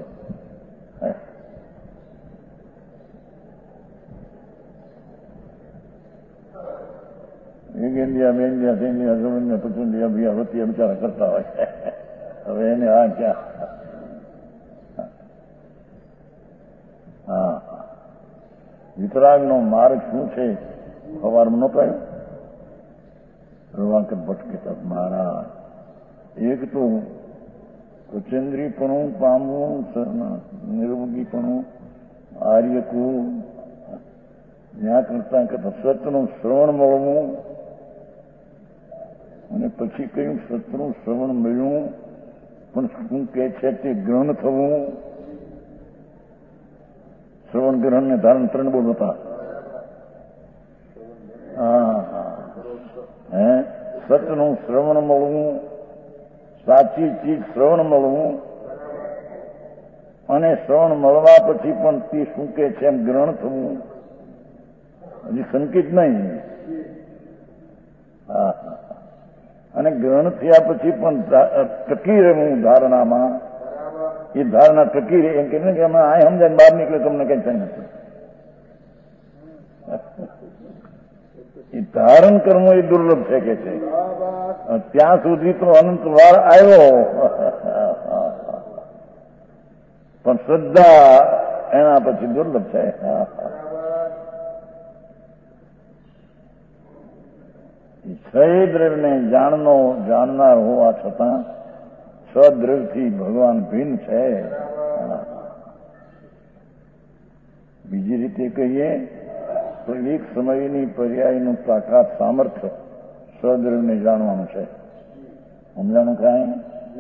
ઇન્ડિયા બેન્ડિયા થઈને જમીનને પચુંડિયા બિયા વતીયા બિચારા કરતા હોય. હવે એને આ ક્યાં? હા વિતરાગનો માર્ગ શું છે? સવારમાં નહોતો આવ્યો પ્રભાકર ભટ્ટ કહેતા મહારાજ, એક તો કચેન્દ્રીપણું પામવું, નિર્વગીપણું આર્યકું, ત્યાં કરતા કરતા સતનું શ્રવણ મળવું, અને પછી કયું સતનું શ્રવણ મળ્યું પણ શું કે છે તે ગ્રહણ થવું. શ્રવણ ગ્રહણ ને ધારણ ત્રણ બોલ હતા. હા હા હે સતનું શ્રવણ મળવું, સાચી ચીજ શ્રવણ મળવું, અને શ્રવણ મળવા પછી પણ તે શું કે છે એમ ગ્રહણ થવું હજી સંકિત નહીં. હા અને ગ્રહણ થયા પછી પણ ટકી રહેવું ધારણામાં, એ ધારણા ટકી રહે એમ કે અમે આ સમજાય બહાર નીકળે તમને કઈ થાય નથી. એ ધારણ કરવું એ દુર્લભ છે કે છે. ત્યાં સુધી તો અનંત વાર આવ્યો પણ શ્રદ્ધા એના પછી દુર્લભ છે. છ દ્રવ્યને જાણનો જાણનાર હોવા છતાં છ દ્રવ્યથી ભગવાન ભિન્ન છે. બીજી રીતે કહીએ તો એક સમયની પર્યાયનું તાકાત સામર્થ્ય સ્વદ્રવ્યને જાણવાનું છે. સમજાણું કાંઈ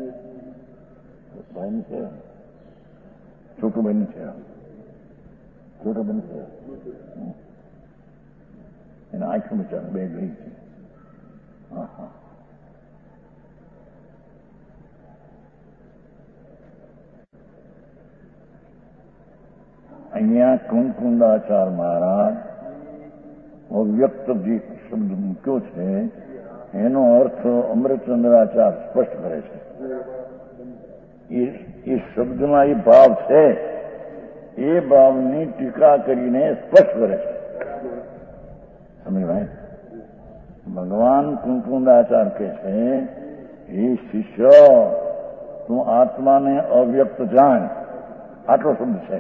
ભાઈ છે, છોટું બહેન છે, છોટું બહેન છે, એના આંખું બચાર બે ગઈ છે. હા હા અહીંયા કુંકુંદાચાર મહારાજ અવ્યક્ત જે શબ્દ મૂક્યો છે એનો અર્થ અમૃતચંદ્રાચાર સ્પષ્ટ કરે છે. એ શબ્દમાં એ ભાવ છે, એ ભાવની ટીકા કરીને સ્પષ્ટ કરે છે. સમજાય? ભગવાન કુંકુંદાચાર કહે છે, હે શિષ્ય તું આત્માને અવ્યક્ત જાણ. આટલો શબ્દ છે.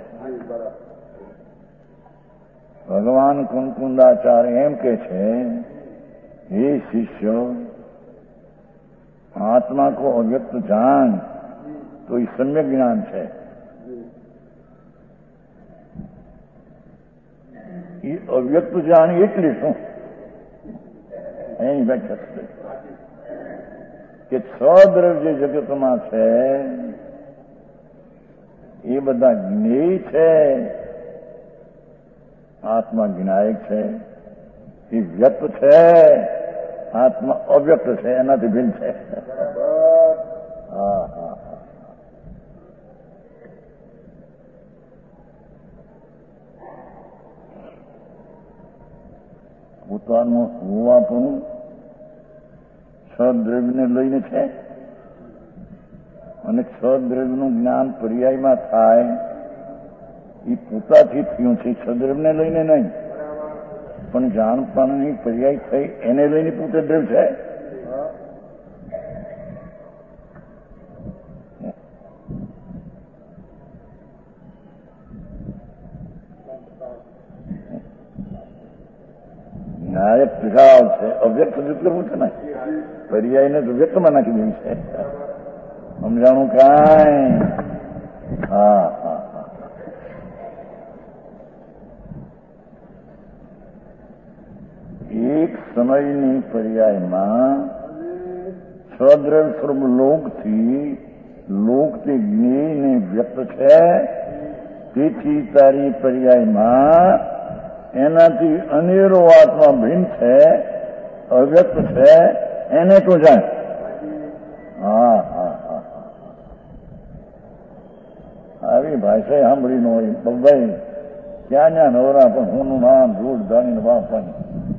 ભગવાન કુંકુંદાચાર એમ કે છે, હે શિષ્ય આત્મા કો અવ્યક્ત જાન, તો એ સમ્યક જ્ઞાન છે. એ અવ્યક્ત જાણ એટલે શું એની વ્યાખ્યા કે છ દ્રવ્ય જે જગતમાં છે એ બધા જ્ઞેય છે. આત્મા જ્ઞાયક છે, એ વ્યક્ત છે, આત્મા અવ્યક્ત છે, એનાથી ભિન્ન છે. હા હા પોતાનું હોવાપણું છ દ્રવ્યને લઈને છે અને છ દ્રવ્યનું જ્ઞાન પર્યાયમાં થાય એ પોતાથી થયું છે. છ દ્રવ્યને લઈને નહીં, પણ જાણપાણની પર્યાય થઈ એને લઈને પોતે દ્રવ્ય છે. નાયક વિભાવ છે, અવ્યક્ત જ કરવું છે ને, પર્યાયને તો વ્યક્તમાં નાખી દેવી છે. સમજાણું કાંઈ? હા હા હા એક સમયની પર્યાયમાં સ્વદ્રવ્ય સ્વરૂપ લોકથી લોકથી જ્ઞેયને વ્યક્ત છે. તેથી તારી પર્યાયમાં એનાથી અનેરો આત્મા ભિન્ન છે, અવ્યક્ત છે, એને તું જાણ. હા હા હા આવી ભાષા સાંભળી ન હોય ભાઈ ક્યાં ત્યાં નવરા પણ હું નામ ધૂળ ધાણીને વાપવાની.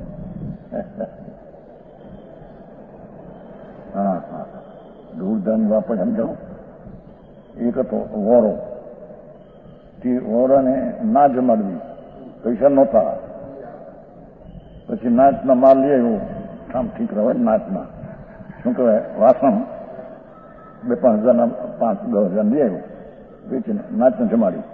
હા હા ધૂળ ધાની વાપર સમજાવું. એક હતો વોરો, તે વોરાને ના જમાડવી, પૈસા નહોતા. પછી નાચના માલ લઈ આવ્યો, કામ ઠીક રહે નાચના શું કહેવાય વાસણ, બે પાંચ હજારના પાંચ દસ હજાર લઈ આવ્યો, વેચીને નાચને જમાડ્યું.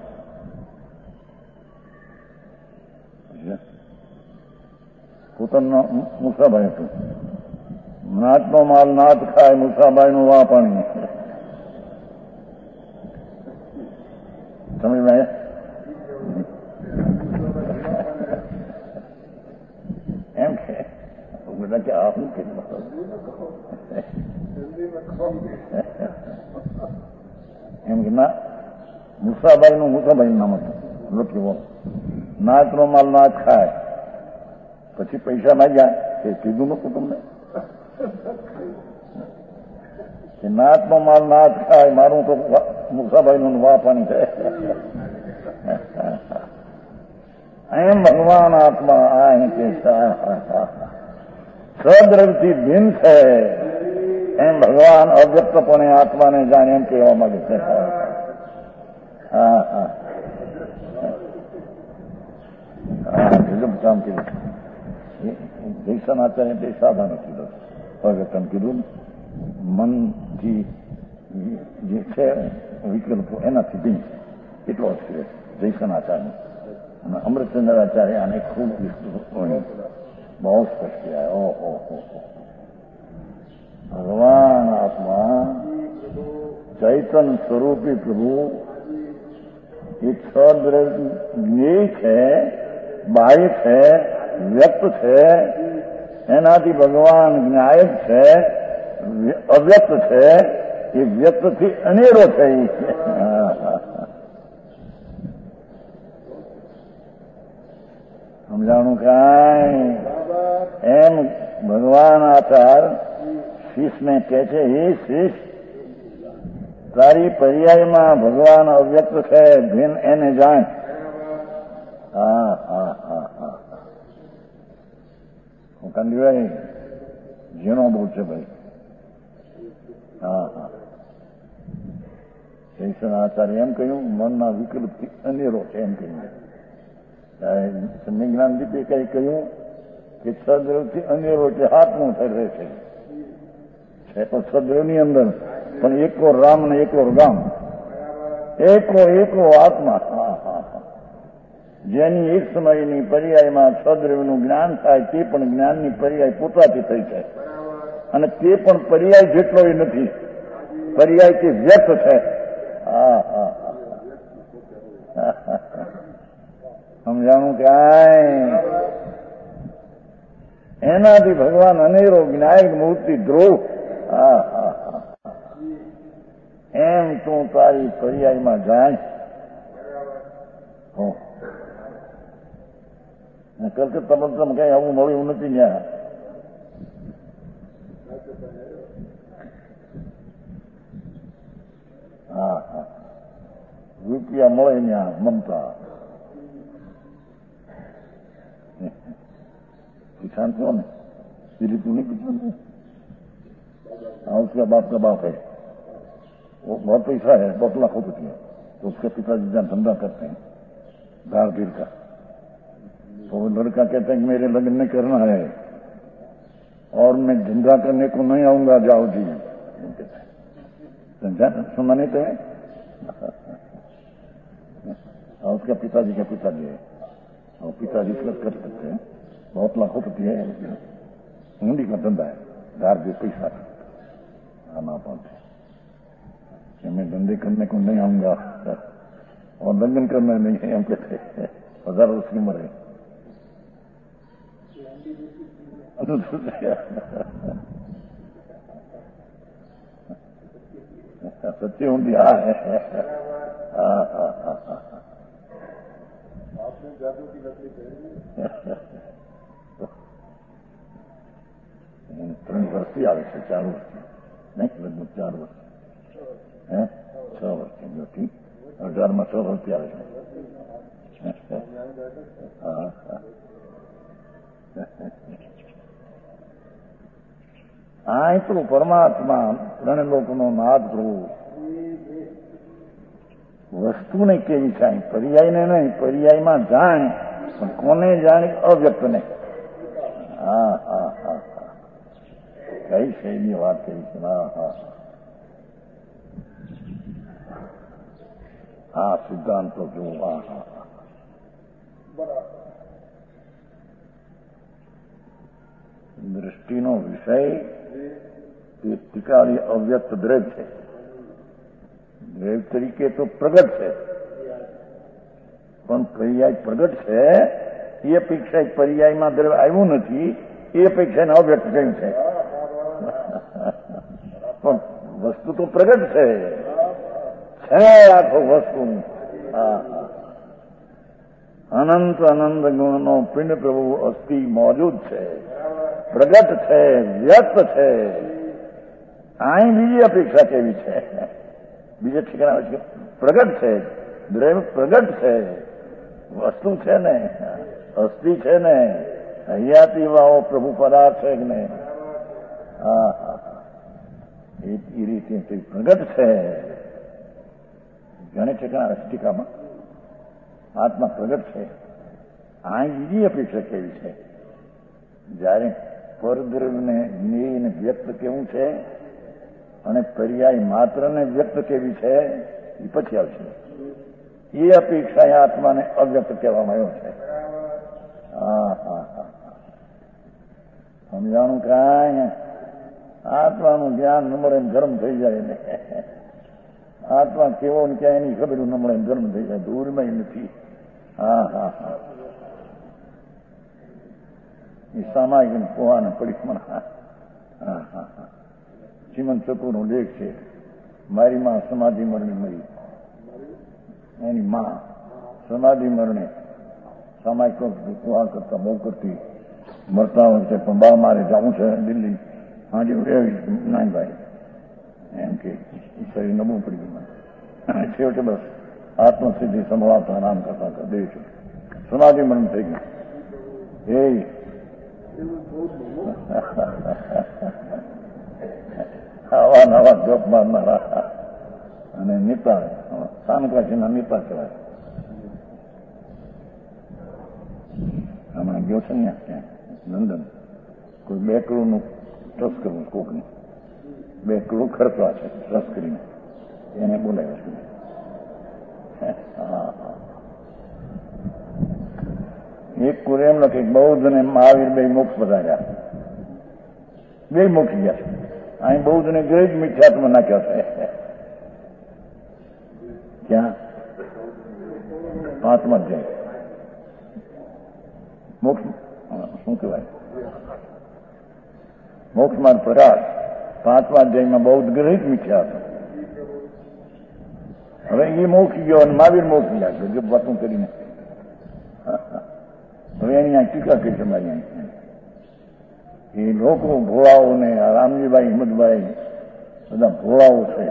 પોતાનો મુસાભાઈ હતું. નાચનો માલ નાચ ખાય, મુસાભાઈનું વા પાણી. સમજ ભાઈ એમ છે બધા કે આપનું કે એમ કે ના મુસાભાઈ નું મુસાભાઈ નામ હતું. લખ્યું નાચનો માલ નાચ ખાય. પછી પૈસા માંગ્યા એ કીધું નતું તમને. કે નાથમાં માલ નાથ ખાય, મારું તો મુસાભાઈનું વાહ પાણી થાય. એમ ભગવાન આત્મા આ કે સદ્રવથી ભિન્ન છે, એમ ભગવાન અવ્યક્તપણે આત્માને જાણે એમ કહેવા માંગે છે. હા હા હા ગજબ કામ કીધું. જયસન આચાર્ય તે સાધારણ કીધું, અવ્યક્તમ કીધું. મનથી જે છે વિકલ્પો એનાથી ભિન્ન છે એટલો જ છે જયસન આચાર્ય. અને અમૃતચંદ્ર આચાર્ય આને ખૂબ બહુ સ્પષ્ટ આવ્યા. ઓહો ભગવાન આત્મા ચૈતન સ્વરૂપી પ્રભુ એ જ્ઞેય છે, બાહ્ય છે, વ્યક્ત છે. એનાથી ભગવાન જ્ઞાયક છે, અવ્યક્ત છે. એ વ્યક્તથી અનેરો છે. સમજાણું કાંઈ? એમ ભગવાન આચાર શિષ્યને કહે છે, હે શિષ્ય, તારી પર્યાયમાં ભગવાન અવ્યક્ત છે, ભિન્ન એને જાણ. હા હા હા હા હું કાંદીભાઈ ઝીણો બહુ છે ભાઈ. હા હા જયસન આચાર્ય એમ કહ્યું, મનના વિકલ્પથી અનેરો છે એમ કહ્યું. જ્ઞાન દીપે કઈ કહ્યું કે સદ્રવથી અનેરો છે, હાથનું શરીર છે. છે તો સદ્રવની અંદર પણ એકો રામ ને એકો ગામ, એકો એકો આત્મા. હા હા હા જેની એક સમયની પર્યાયમાં સદ્રવનું જ્ઞાન થાય, તે પણ જ્ઞાનની પર્યાય પોતાથી થઈ જાય. અને તે પણ પર્યાય જેટલો એ નથી, પર્યાયથી વ્યક્ત છે. હા હા સમજાણું કાંઈ? એનાથી ભગવાન અનેરો જ્ઞાયક મૂર્તિ ધ્રુવ. હા હા હા એમ તું તારી પર્યાયમાં જાય. કલકત્તા બલકમ કઈ આવું મળ્યું નથી ત્યાં. હા હા રૂપિયા મળે ત્યાં મમતા. किसान कौन है? दिल्ली तू नहीं किसान है? हाँ उसका बाप का बाप है, वो बहुत पैसा है, बहुत लाखों रुपये. तो उसके पिताजी जहाँ धंधा करते हैं दार गिर का, तो वो लड़का कहते हैं कि मेरे लगन में करना है और मैं धंधा करने को नहीं आऊंगा, जाओ जी. समझा? सुना नहीं तुम्हें? और उसका पिताजी का पिताजी है, और पिताजी प्लस कर सकते हैं, बहुत लाखों रुपये है. हुंडी का धंधा है, दार भी पैसा आना पड़ता कि मैं धंधे करने को नहीं आऊंगा और लंघन करना नहीं है. हम कहते हजार वर्ष की उम्र है. सच्ची हुंडी हाँ है. हाँ हाँ हाँ आपने जादू की लकड़ी पहनी ત્રણ વર્ષથી આવે છે, ચાર વર્ષથી નહીં, લગભગ ચાર વર્ષ હે છ વર્ષથી જોથી અઢારમાં છ વર્ષથી આવે છે. હા આ એટલું પરમાત્મા ત્રણ લોકનો નાદ પ્રભુ વસ્તુને કેવી થાય, પર્યાયને નહીં, પર્યાયમાં જાણ. પણ કોને જાણી? અવ્યક્તને. હા હા હા કઈ શૈની વાત કરી છે. હા હા હા સિદ્ધાંતો જોવું. હા હા દ્રષ્ટિનો વિષય તે ટીકાળી અવ્યક્ત દ્રવ્ય છે. દ્રવ્ય તરીકે તો પ્રગટ છે, પણ પર્યાય પ્રગટ છે એ અપેક્ષા પર્યાયમાં દ્રવ્ય આવ્યું નથી, એ અપેક્ષાને અવ્યક્ત કહ્યું છે. પણ વસ્તુ તો પ્રગટ છે, છે આખો વસ્તુ. અનંત અનંત ગુણનો પિંડ પ્રભુ અસ્થિ મોજૂદ છે, પ્રગટ છે, વ્યક્ત છે. અહીં બીજી અપેક્ષા કેવી છે? બીજે ઠેકાણા છે પ્રગટ છે, દ્રવ્ય પ્રગટ છે, વસ્તુ છે ને, અસ્થિ છે ને, હૈયાતી વાવો પ્રભુ પદાર્થ છે કે નહીં? હા હા એ રીતે પ્રગટ છે. ઘણે ઠેકાણા અષ્ટિકામાં આત્મા પ્રગટ છે. અહીં બીજી અપેક્ષા કેવી છે? જયારે પરદ્રવ્યને જ્ઞેયને વ્યક્ત કેવું છે અને પર્યાય માત્રને વ્યક્ત કેવી છે એ પછી આવશે. એ અપેક્ષા એ આત્માને અવ્યક્ત કહેવામાં આવ્યો છે. હા હા હા સમજાણું કાંઈ આત્માનું જ્ઞાન ન મળે ગરમ થઈ જાય ને. આત્મા કેવો ને ક્યાં એની ખબર ન મળે ગરમ થઈ જાય, દૂરમાં નથી. હા હા હા એ સામાયિક પોહાને પડીકમાં. હા હા હા શ્રીમંત ચતુરનો લેખ છે. મારી માં સમાધિ મરણી મરી, એની માં સમાધિ મરણે સામાયિક પોહા કરતા બહુ કરતી, મરતા વખતે પણ બા મારે જવું છે દિલ્હી, હાજર રહેવી ના ભાઈ એમ કે શરીર નબળું પડી ગયું. છેવટે બસ આત્મસિદ્ધિ સંભળાવતા આરામ કરતા દે છે, સમાધિ મરણ થઈ ગયું. એ આવા નવા જોક મારનારા અને નિપા સાનકાશીના નિપા કહેવાય. હમણાં ગયો છે ને ત્યાં લંડન, કોઈ બે કરોડનું ટ્રસ્ટ કરવું કોકને, બે કરોડ ખર્ચવા છે ટ્રસ્ટ કરીને, એને બોલાવ્યો છે. એક કુરે એમ લખે બૌદ્ધ અને મહાવીર બે મોક્ષ પધાર્યા, બે મોક્ષ ગયા છે. અહીં બૌદ્ધ ને ગઈ જ મિથ્યાત્મા નાખ્યો છે. ક્યાં? પાંચમા અધ્યાય મોક્ષ શું કહેવાય? મોક્ષ માર્ગ પ્રકાશ પાંચમા અધ્યાયમાં બૌદ્ધ ગ્રહિત મિથ્યા હતો. હવે એ મોક્ષ ગયો અને મહાવીર મોક્ષ ગયા છે જો વાતું કરીને. હવે એની આ ટીકા કરી તમારી અહીં એ લોકો ભોળાઓ ને રામજીભાઈ હિંમતભાઈ બધા ભોળાઓ છે.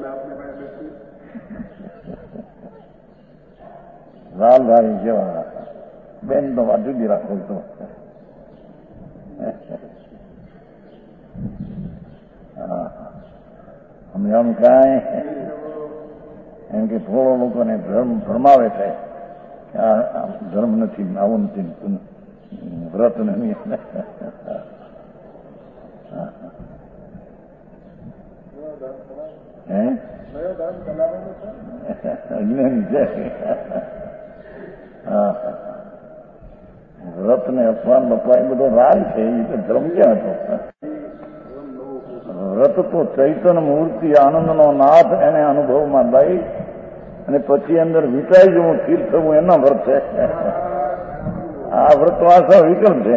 લાલભાઈ જેવા બેન તો વાત જુદી રાખો તો સમજાણું કાંઈ એમ કે ભોળો લોકોને ધર્મ ભરમાવે છે કે આ ધર્મ નથી, આવો નથી, વ્રત નહીં. હે વ્રત ને અપમાન બપા એ બધો રાગ છે. એ તો ધર્મ ક્યાં હતો? વ્રત તો ચૈતન્ય મૂર્તિ આનંદનો નાથ એને અનુભવમાં લઈ અને પછી અંદર વિચારી જવું, સ્થિર થવું એના વ્રત છે. આ વ્રત વાસા વિકલ્પ છે.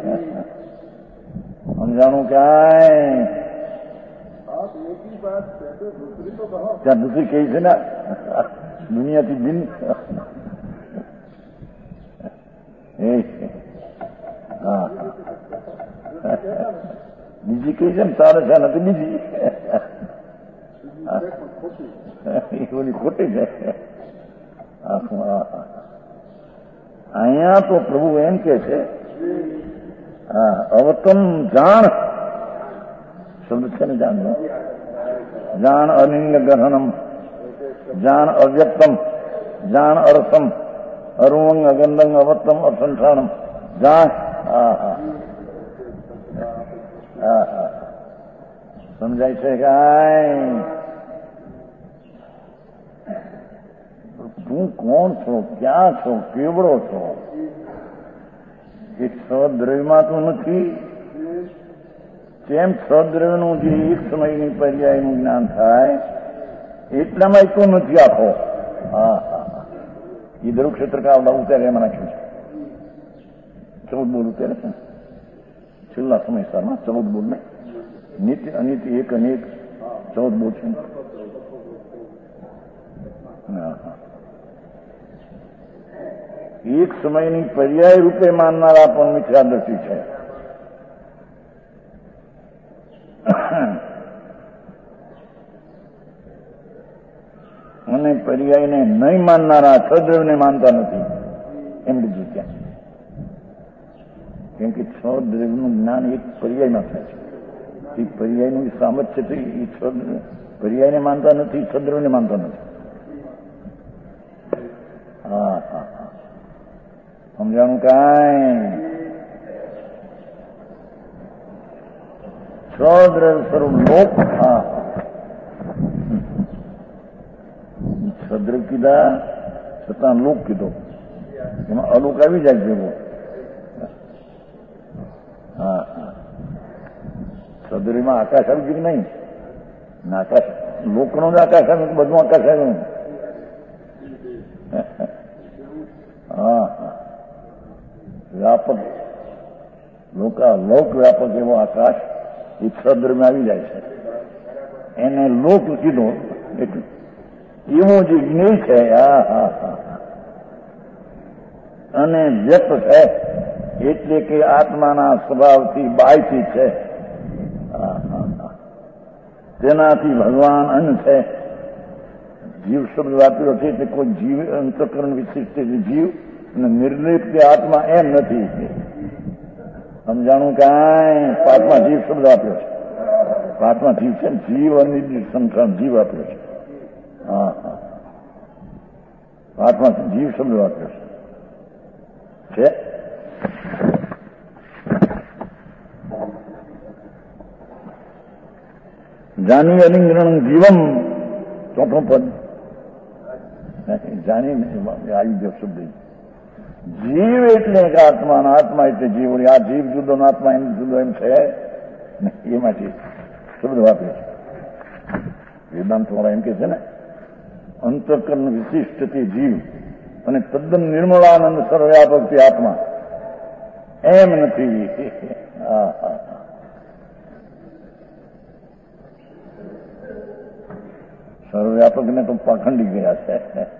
સમજાણું કાંઈ? ત્યાં દૂસરી કઈ છે ને દુનિયાથી બિન હા બીજી કઈ છે ને તારે છે નથી બીજી ઓલી ખોટી છે. અહીંયા તો પ્રભુ એમ કે છે હા અવતમ જાણ શબ્દ છે ને જાણ જાણ અલિંગ ગ્રહણમ, જાણ અવ્યક્તમ, જાણ અરસમ, અરુવંગ અગંદંગ અવત્તમ અસંઠાણમ જાણ. હા હા હા હા સમજાય છે કાંઈ? તું કોણ છો, ક્યાં છો, કેવડો છો? એ સદ્રવ્યમાં તો નથી. કેમ સદ્રવ્યનું જે એક સમયની પર્યાયનું જ્ઞાન થાય એટલામાં તો નથી આખો. હા હા એ દરુ ક્ષેત્ર કાવડા ઉતારે એમાં નાખ્યું છે. ચૌદ બોલ ઉતારે છે છેલ્લા સમયસારમાં ચૌદ બોલ ને નિત્ય અનિત્ય એક અનેક ચૌદ બોલ છે. એક સમયની પર્યાય રૂપે માનનારા પણ મિથ્યાદર્શી છે. અને પર્યાયને નહીં માનનારા છદ્રવ્યને માનતા નથી એમ લીધું ત્યાં. કેમ કે છ દ્રવ્યનું જ્ઞાન એક પર્યાયમાં થાય છે. એ પર્યાયનું સામર્થ્ય છે એ છ પર્યાયને માનતા નથી, છદ્રવ્યને માનતા નથી. હા હા હા સમજાણું કાંઈ? છ દ્રવ્ય સ્વરૂપ લોક. હા છદ્ર કીધા છતાં લોક કીધો, એમાં અલોક આવી જાય ભેગો. હા હા છદ્રમાં આકાશ આવી ગયું નહીં, આકાશ લોકનો જ આકાશ આવ્યું, બધું આકાશ આવ્યું. હા હા વ્યાપક લોકા લોક વ્યાપક એવો આકાશ એ છદ્રમાં આવી જાય છે, એને લોક કીધો. એટલે એવું જે જ્ઞેય છે હા હા હા અને વ્યક્ત છે એટલે કે આત્માના સ્વભાવથી બાયથી છે. હા હા હા તેનાથી ભગવાન અન્ન છે. જીવ શબ્દ વાપર્યો છે એટલે કોઈ જીવ અંતઃકરણ વિશિષ્ટ જીવ અને નિર્લિપ્ત આત્મા એમ નથી. સમજાણું કાંઈ? પાઠમાં જીવ શબ્દ વાપર્યો છે. પાઠમાં જીવ છે, જીવ અનિર્દિષ્ટ સંસાર જીવ વાપર્યો છે. હા હા પાઠમાં જીવ શબ્દ વાપર્યો છે. જાની અલિંગણ જીવમ ચોથું પદ જાની આવી ગયો શબ્દ. જીવ એટલે આત્મા, આત્મા એટલે જીવ. આ જીવ જુદો આત્મા એમ જુદો એમ છે એમાંથી શબ્દ વાપરે છે. વેદાંત વાળા એમ કે છે ને અંતઃકરણ વિશિષ્ટથી જીવ અને તદ્દન નિર્મળાનંદ સર્વવ્યાપકથી આત્મા એમ નથી. હા હા સર્વવ્યાપકને તો પાખંડી ગયા છે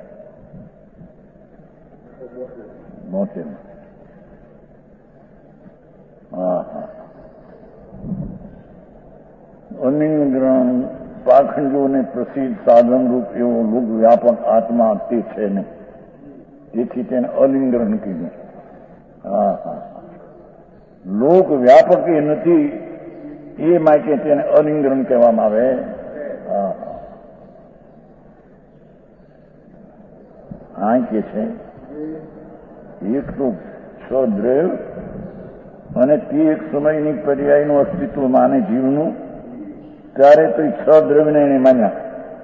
મોટે. હા હા અનિગ્રહણ પાખંડીઓને પ્રસિદ્ધ સાધનરૂપ એવો લોક વ્યાપક આત્મા તે છે ને, તેથી તેને અલિંગ્રહણ કીધું. હા હા લોક વ્યાપક એ નથી એ માટે તેને અલિંગ્રહણ કહેવામાં આવે. હા હા કે છે એક તો છ દ્રવ્ય અને તે એક સમયની પર્યાયનું અસ્તિત્વ માને જીવનું, ત્યારે તો છ દ્રવ્યને એને માન્યા.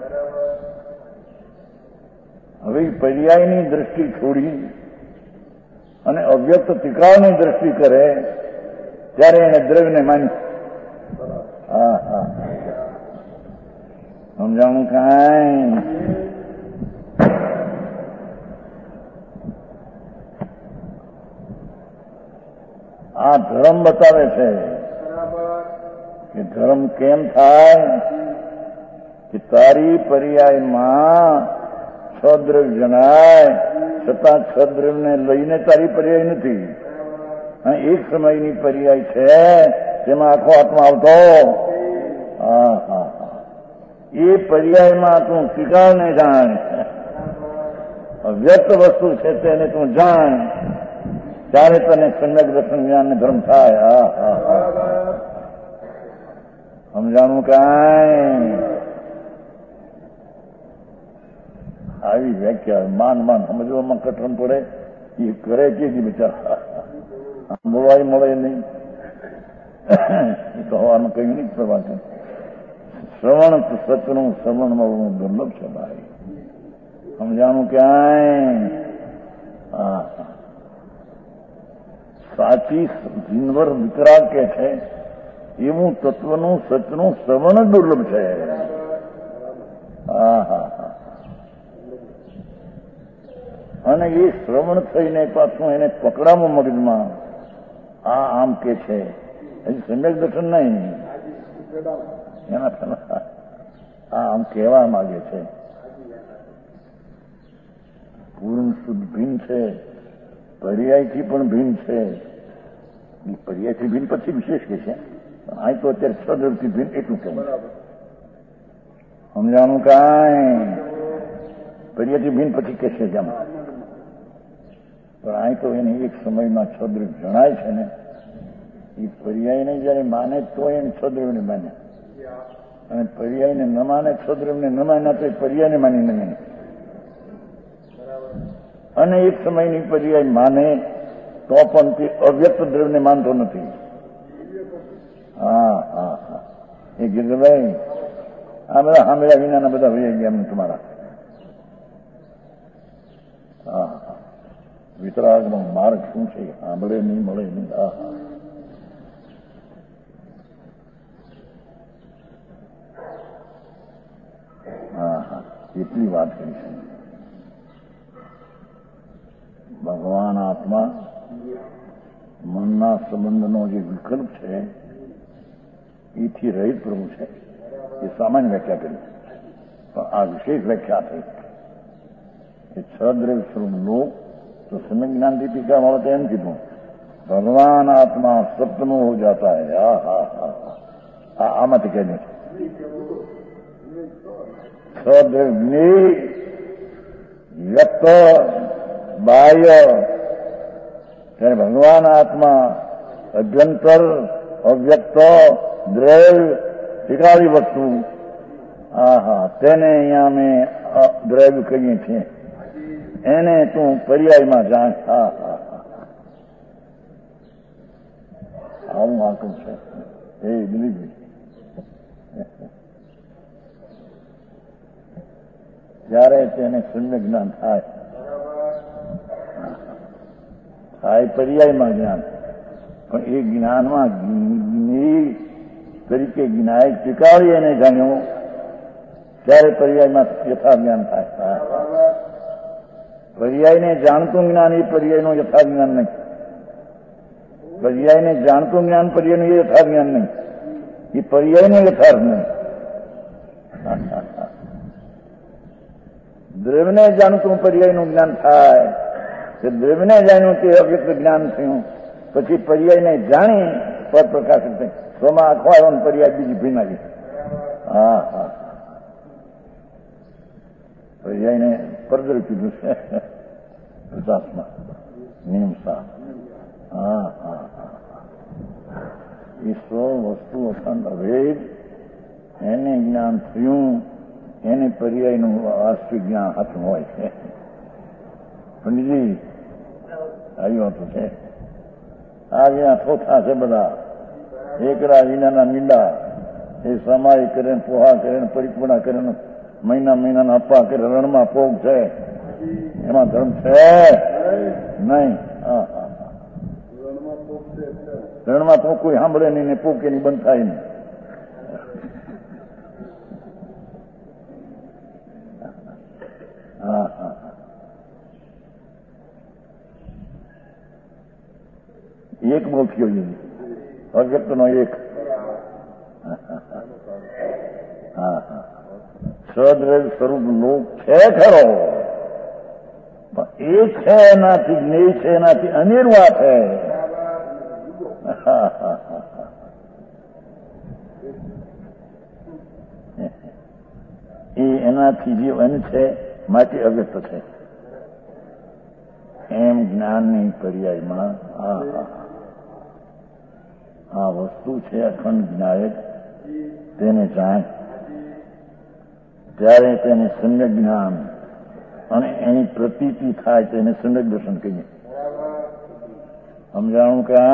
હવે પર્યાયની દ્રષ્ટિ છોડી અને અવ્યક્ત ત્રિકાળની દ્રષ્ટિ કરે ત્યારે એને દ્રવ્યને માન્યું. હા હા સમજાણું કાંઈ? આ ધર્મ બતાવે છે કે ધર્મ કેમ થાય કે તારી પર્યાયમાં છદ્રવ્ય જણાય છતાં છદ્રવ્યને લઈને તારી પર્યાય નથી. એક સમયની પર્યાય છે તેમાં આખો આત્મા આવતો. હા હા એ પર્યાયમાં તું ત્રિકાળને જાણ, વ્યક્ત વસ્તુ છે તેને તું જાણ, ત્યારે તને સમ્યક દર્શન જ્ઞાન ધર્મ થાય. હા હા સમજાણું કાંઈ? આવી વ્યાખ્યા માન માન સમજવામાં કઠણ પડે એ કરે કે બિચારા બોલવાય મળે નહીં. એ તો હવાનું કઈ નહીં કરવા છે. શ્રવણ સચનું શ્રવણ મળવું દુર્લભ છે ભાઈ. સમજાણું ક્યાંય? હા સાચી જીનવર વિતરાગ કે છે એવું તત્વનું સચનું શ્રવણ દુર્લભ છે. હા હા હા અને એ શ્રવણ થઈને પાછું એને પકડાવું મગજમાં. આ આમ કે છે હજી સમ્યક દર્શન નહીં, એના આ આમ કહેવા માંગે છે. પૂર્ણ શુદ્ધ ભિન્ન છે, પર્યાયથી પણ ભિન્ન છે. પર્યાયથી ભિન્ન પછી વિશેષ કે છે, આ તો અત્યારે છદ્રવથી ભિન્ન એટલું કેવું. સમજાણું કાંઈ? પર્યાયથી ભિન્ન પછી કહેશે જમ. પણ અહીં તો એને એક સમયમાં છદ્ર જણાય છે ને, એ પર્યાયને જયારે માને તો એને છદ્રને માને, અને પર્યાયને ન માને છદ્રને ન માને તો એ પર્યાયને માની ન માને. અને એક સમયની પર્યાય માને તો પણ તે અવ્યક્ત દ્રવ્યને માનતો નથી. હા હા હા એ ગીરભાઈ આ બધા સાંભળ્યા વિનાના બધા વૈયા ગયા એમ તમારા. હા હા વિતરાગનો માર્ગ શું છે સાંભળે નહીં મળે નહીં. હા હા હા એટલી વાત કરી છે. ભગવાન આત્મા મનના સંબંધનો જે વિકલ્પ છે એથી રહિત પ્રભુ છે. એ સામાન્ય વ્યાખ્યા કરી, પણ આ વિશેષ વ્યાખ્યા થઈ કે છ દ્રવ્ય સ્વરૂપ લોક તો સમય જ્ઞાનથી ટીકા મળે તો એમ કીધું ભગવાન આત્મા સપ્તમો હો જાતા હૈ. હા હા હા હા આમાંથી કહે છે છ દ્રવ્ય વ્યક્ત બાહ્ય, ત્યારે ભગવાન આત્મા અભ્યંતર અવ્યક્ત દ્રવ્ય શિકારી વસ્તુ. હા હા તેને અહીંયા અમે દ્રવ્ય કહીએ છીએ. એને તું પર્યાયમાં જાણ. હા હા હા આવું આટલું છે એ દિલીપજી. ત્યારે તેને સમ્યક જ્ઞાન થાય થાય પર્યાયમાં જ્ઞાન. પણ એ જ્ઞાનમાં જ્ઞેય તરીકે જ્ઞાયક સ્વીકારી એને જાણ્યું ત્યારે પર્યાયમાં યથા જ્ઞાન થાય. પર્યાયને જાણતું જ્ઞાન એ પર્યાયનું યથા જ્ઞાન નહીં. પર્યાયને જાણતું જ્ઞાન પર્યાયનું એ યથા જ્ઞાન નહીં. એ પર્યાયનું યથાર્થ નહીં. દ્રવ્યને જાણતું પર્યાયનું જ્ઞાન થાય. દ્રવ્યને જાણ્યું તે અવ્યક્ત જ્ઞાન થયું. પછી પર્યાયને જાણી પદ પ્રકાશિત થઈ. સ્વમાં આખો આવ્યો પર્યાય બીજી ભીનાવી. હા હા પર્યાયને પરદર કીધું છે પ્રશાસમાં નિયમસા. હા હા હા એ સ્વ વસ્તુ અખંડ અભેદ એને જ્ઞાન થયું. એને પર્યાયનું વાસ્તવિક જ્ઞાન હાથમાં હોય છે. પંડિતજી આવ્યું હતું છે આ જ્યાં થોથા છે બધા એકરા વિનાના મીંડા એ સમાય કરે પોહા કરે પરિપૂર્ણ કરે મહિના મહિનાના અપ્પા કરે રણમાં પોગ છે. એમાં ધર્મ છે નહીં. હા હા રણમાં પોગ કોઈ સાંભળે નહીં ને પોગ એની બંધ થાય નહીં. હા હા એક બહુ થયો અવ્યક્ત નો એક. હા હા સદ્રવ્ય સ્વરૂપ લોક છે ખરો, પણ એ છે એનાથી જ્ઞેય છે એનાથી અનિર્વાહ છે. એ એનાથી જે અન છે માટે અવ્યક્ત છે એમ જ્ઞાનની પર્યાયમાં હા હા આ વસ્તુ છે અખંડ જ્ઞાયક. તેને જાણ ત્યારે તેને સમ્યક જ્ઞાન અને એની પ્રતીતિ થાય તેને સમ્યક દર્શન કહીએ. સમજાણું કે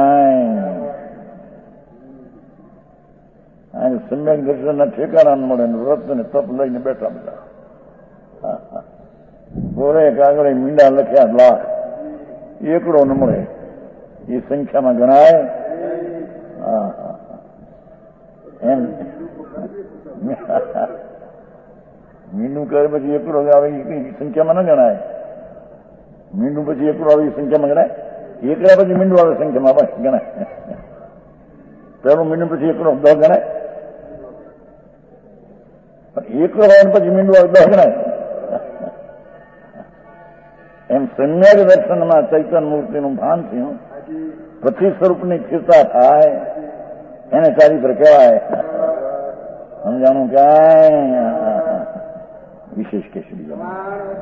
આ સમ્યક દર્શન ના ઠેકાણા મળે વ્રત ને તપ લઈને બેઠા બધા. બોરે કાગળે મીંડા લખ્યા લાખ એકડો ન મળે એ સંખ્યામાં ગણાય. હા હા એમ મીંડું કરે પછી એકડો આવે એ સંખ્યામાં ન ગણાય. મીંડું પછી એકડો આવે એ સંખ્યામાં ગણાય. એકડા પછી મીંડું આવે સંખ્યામાં બસ ગણાય. પેલું મીંડું પછી એકડો દસ ગણાય. એકડો આવે પછી મીંડું આવે દસ ગણાય. એમ સમ્યક દર્શનમાં ચૈતન્ય મૂર્તિનું ભાન થયું પછી સ્વરૂપની સ્થિરતા થાય એને ચારિત્ર કહેવાય. સમજાણું ક્યાંય વિશેષ કે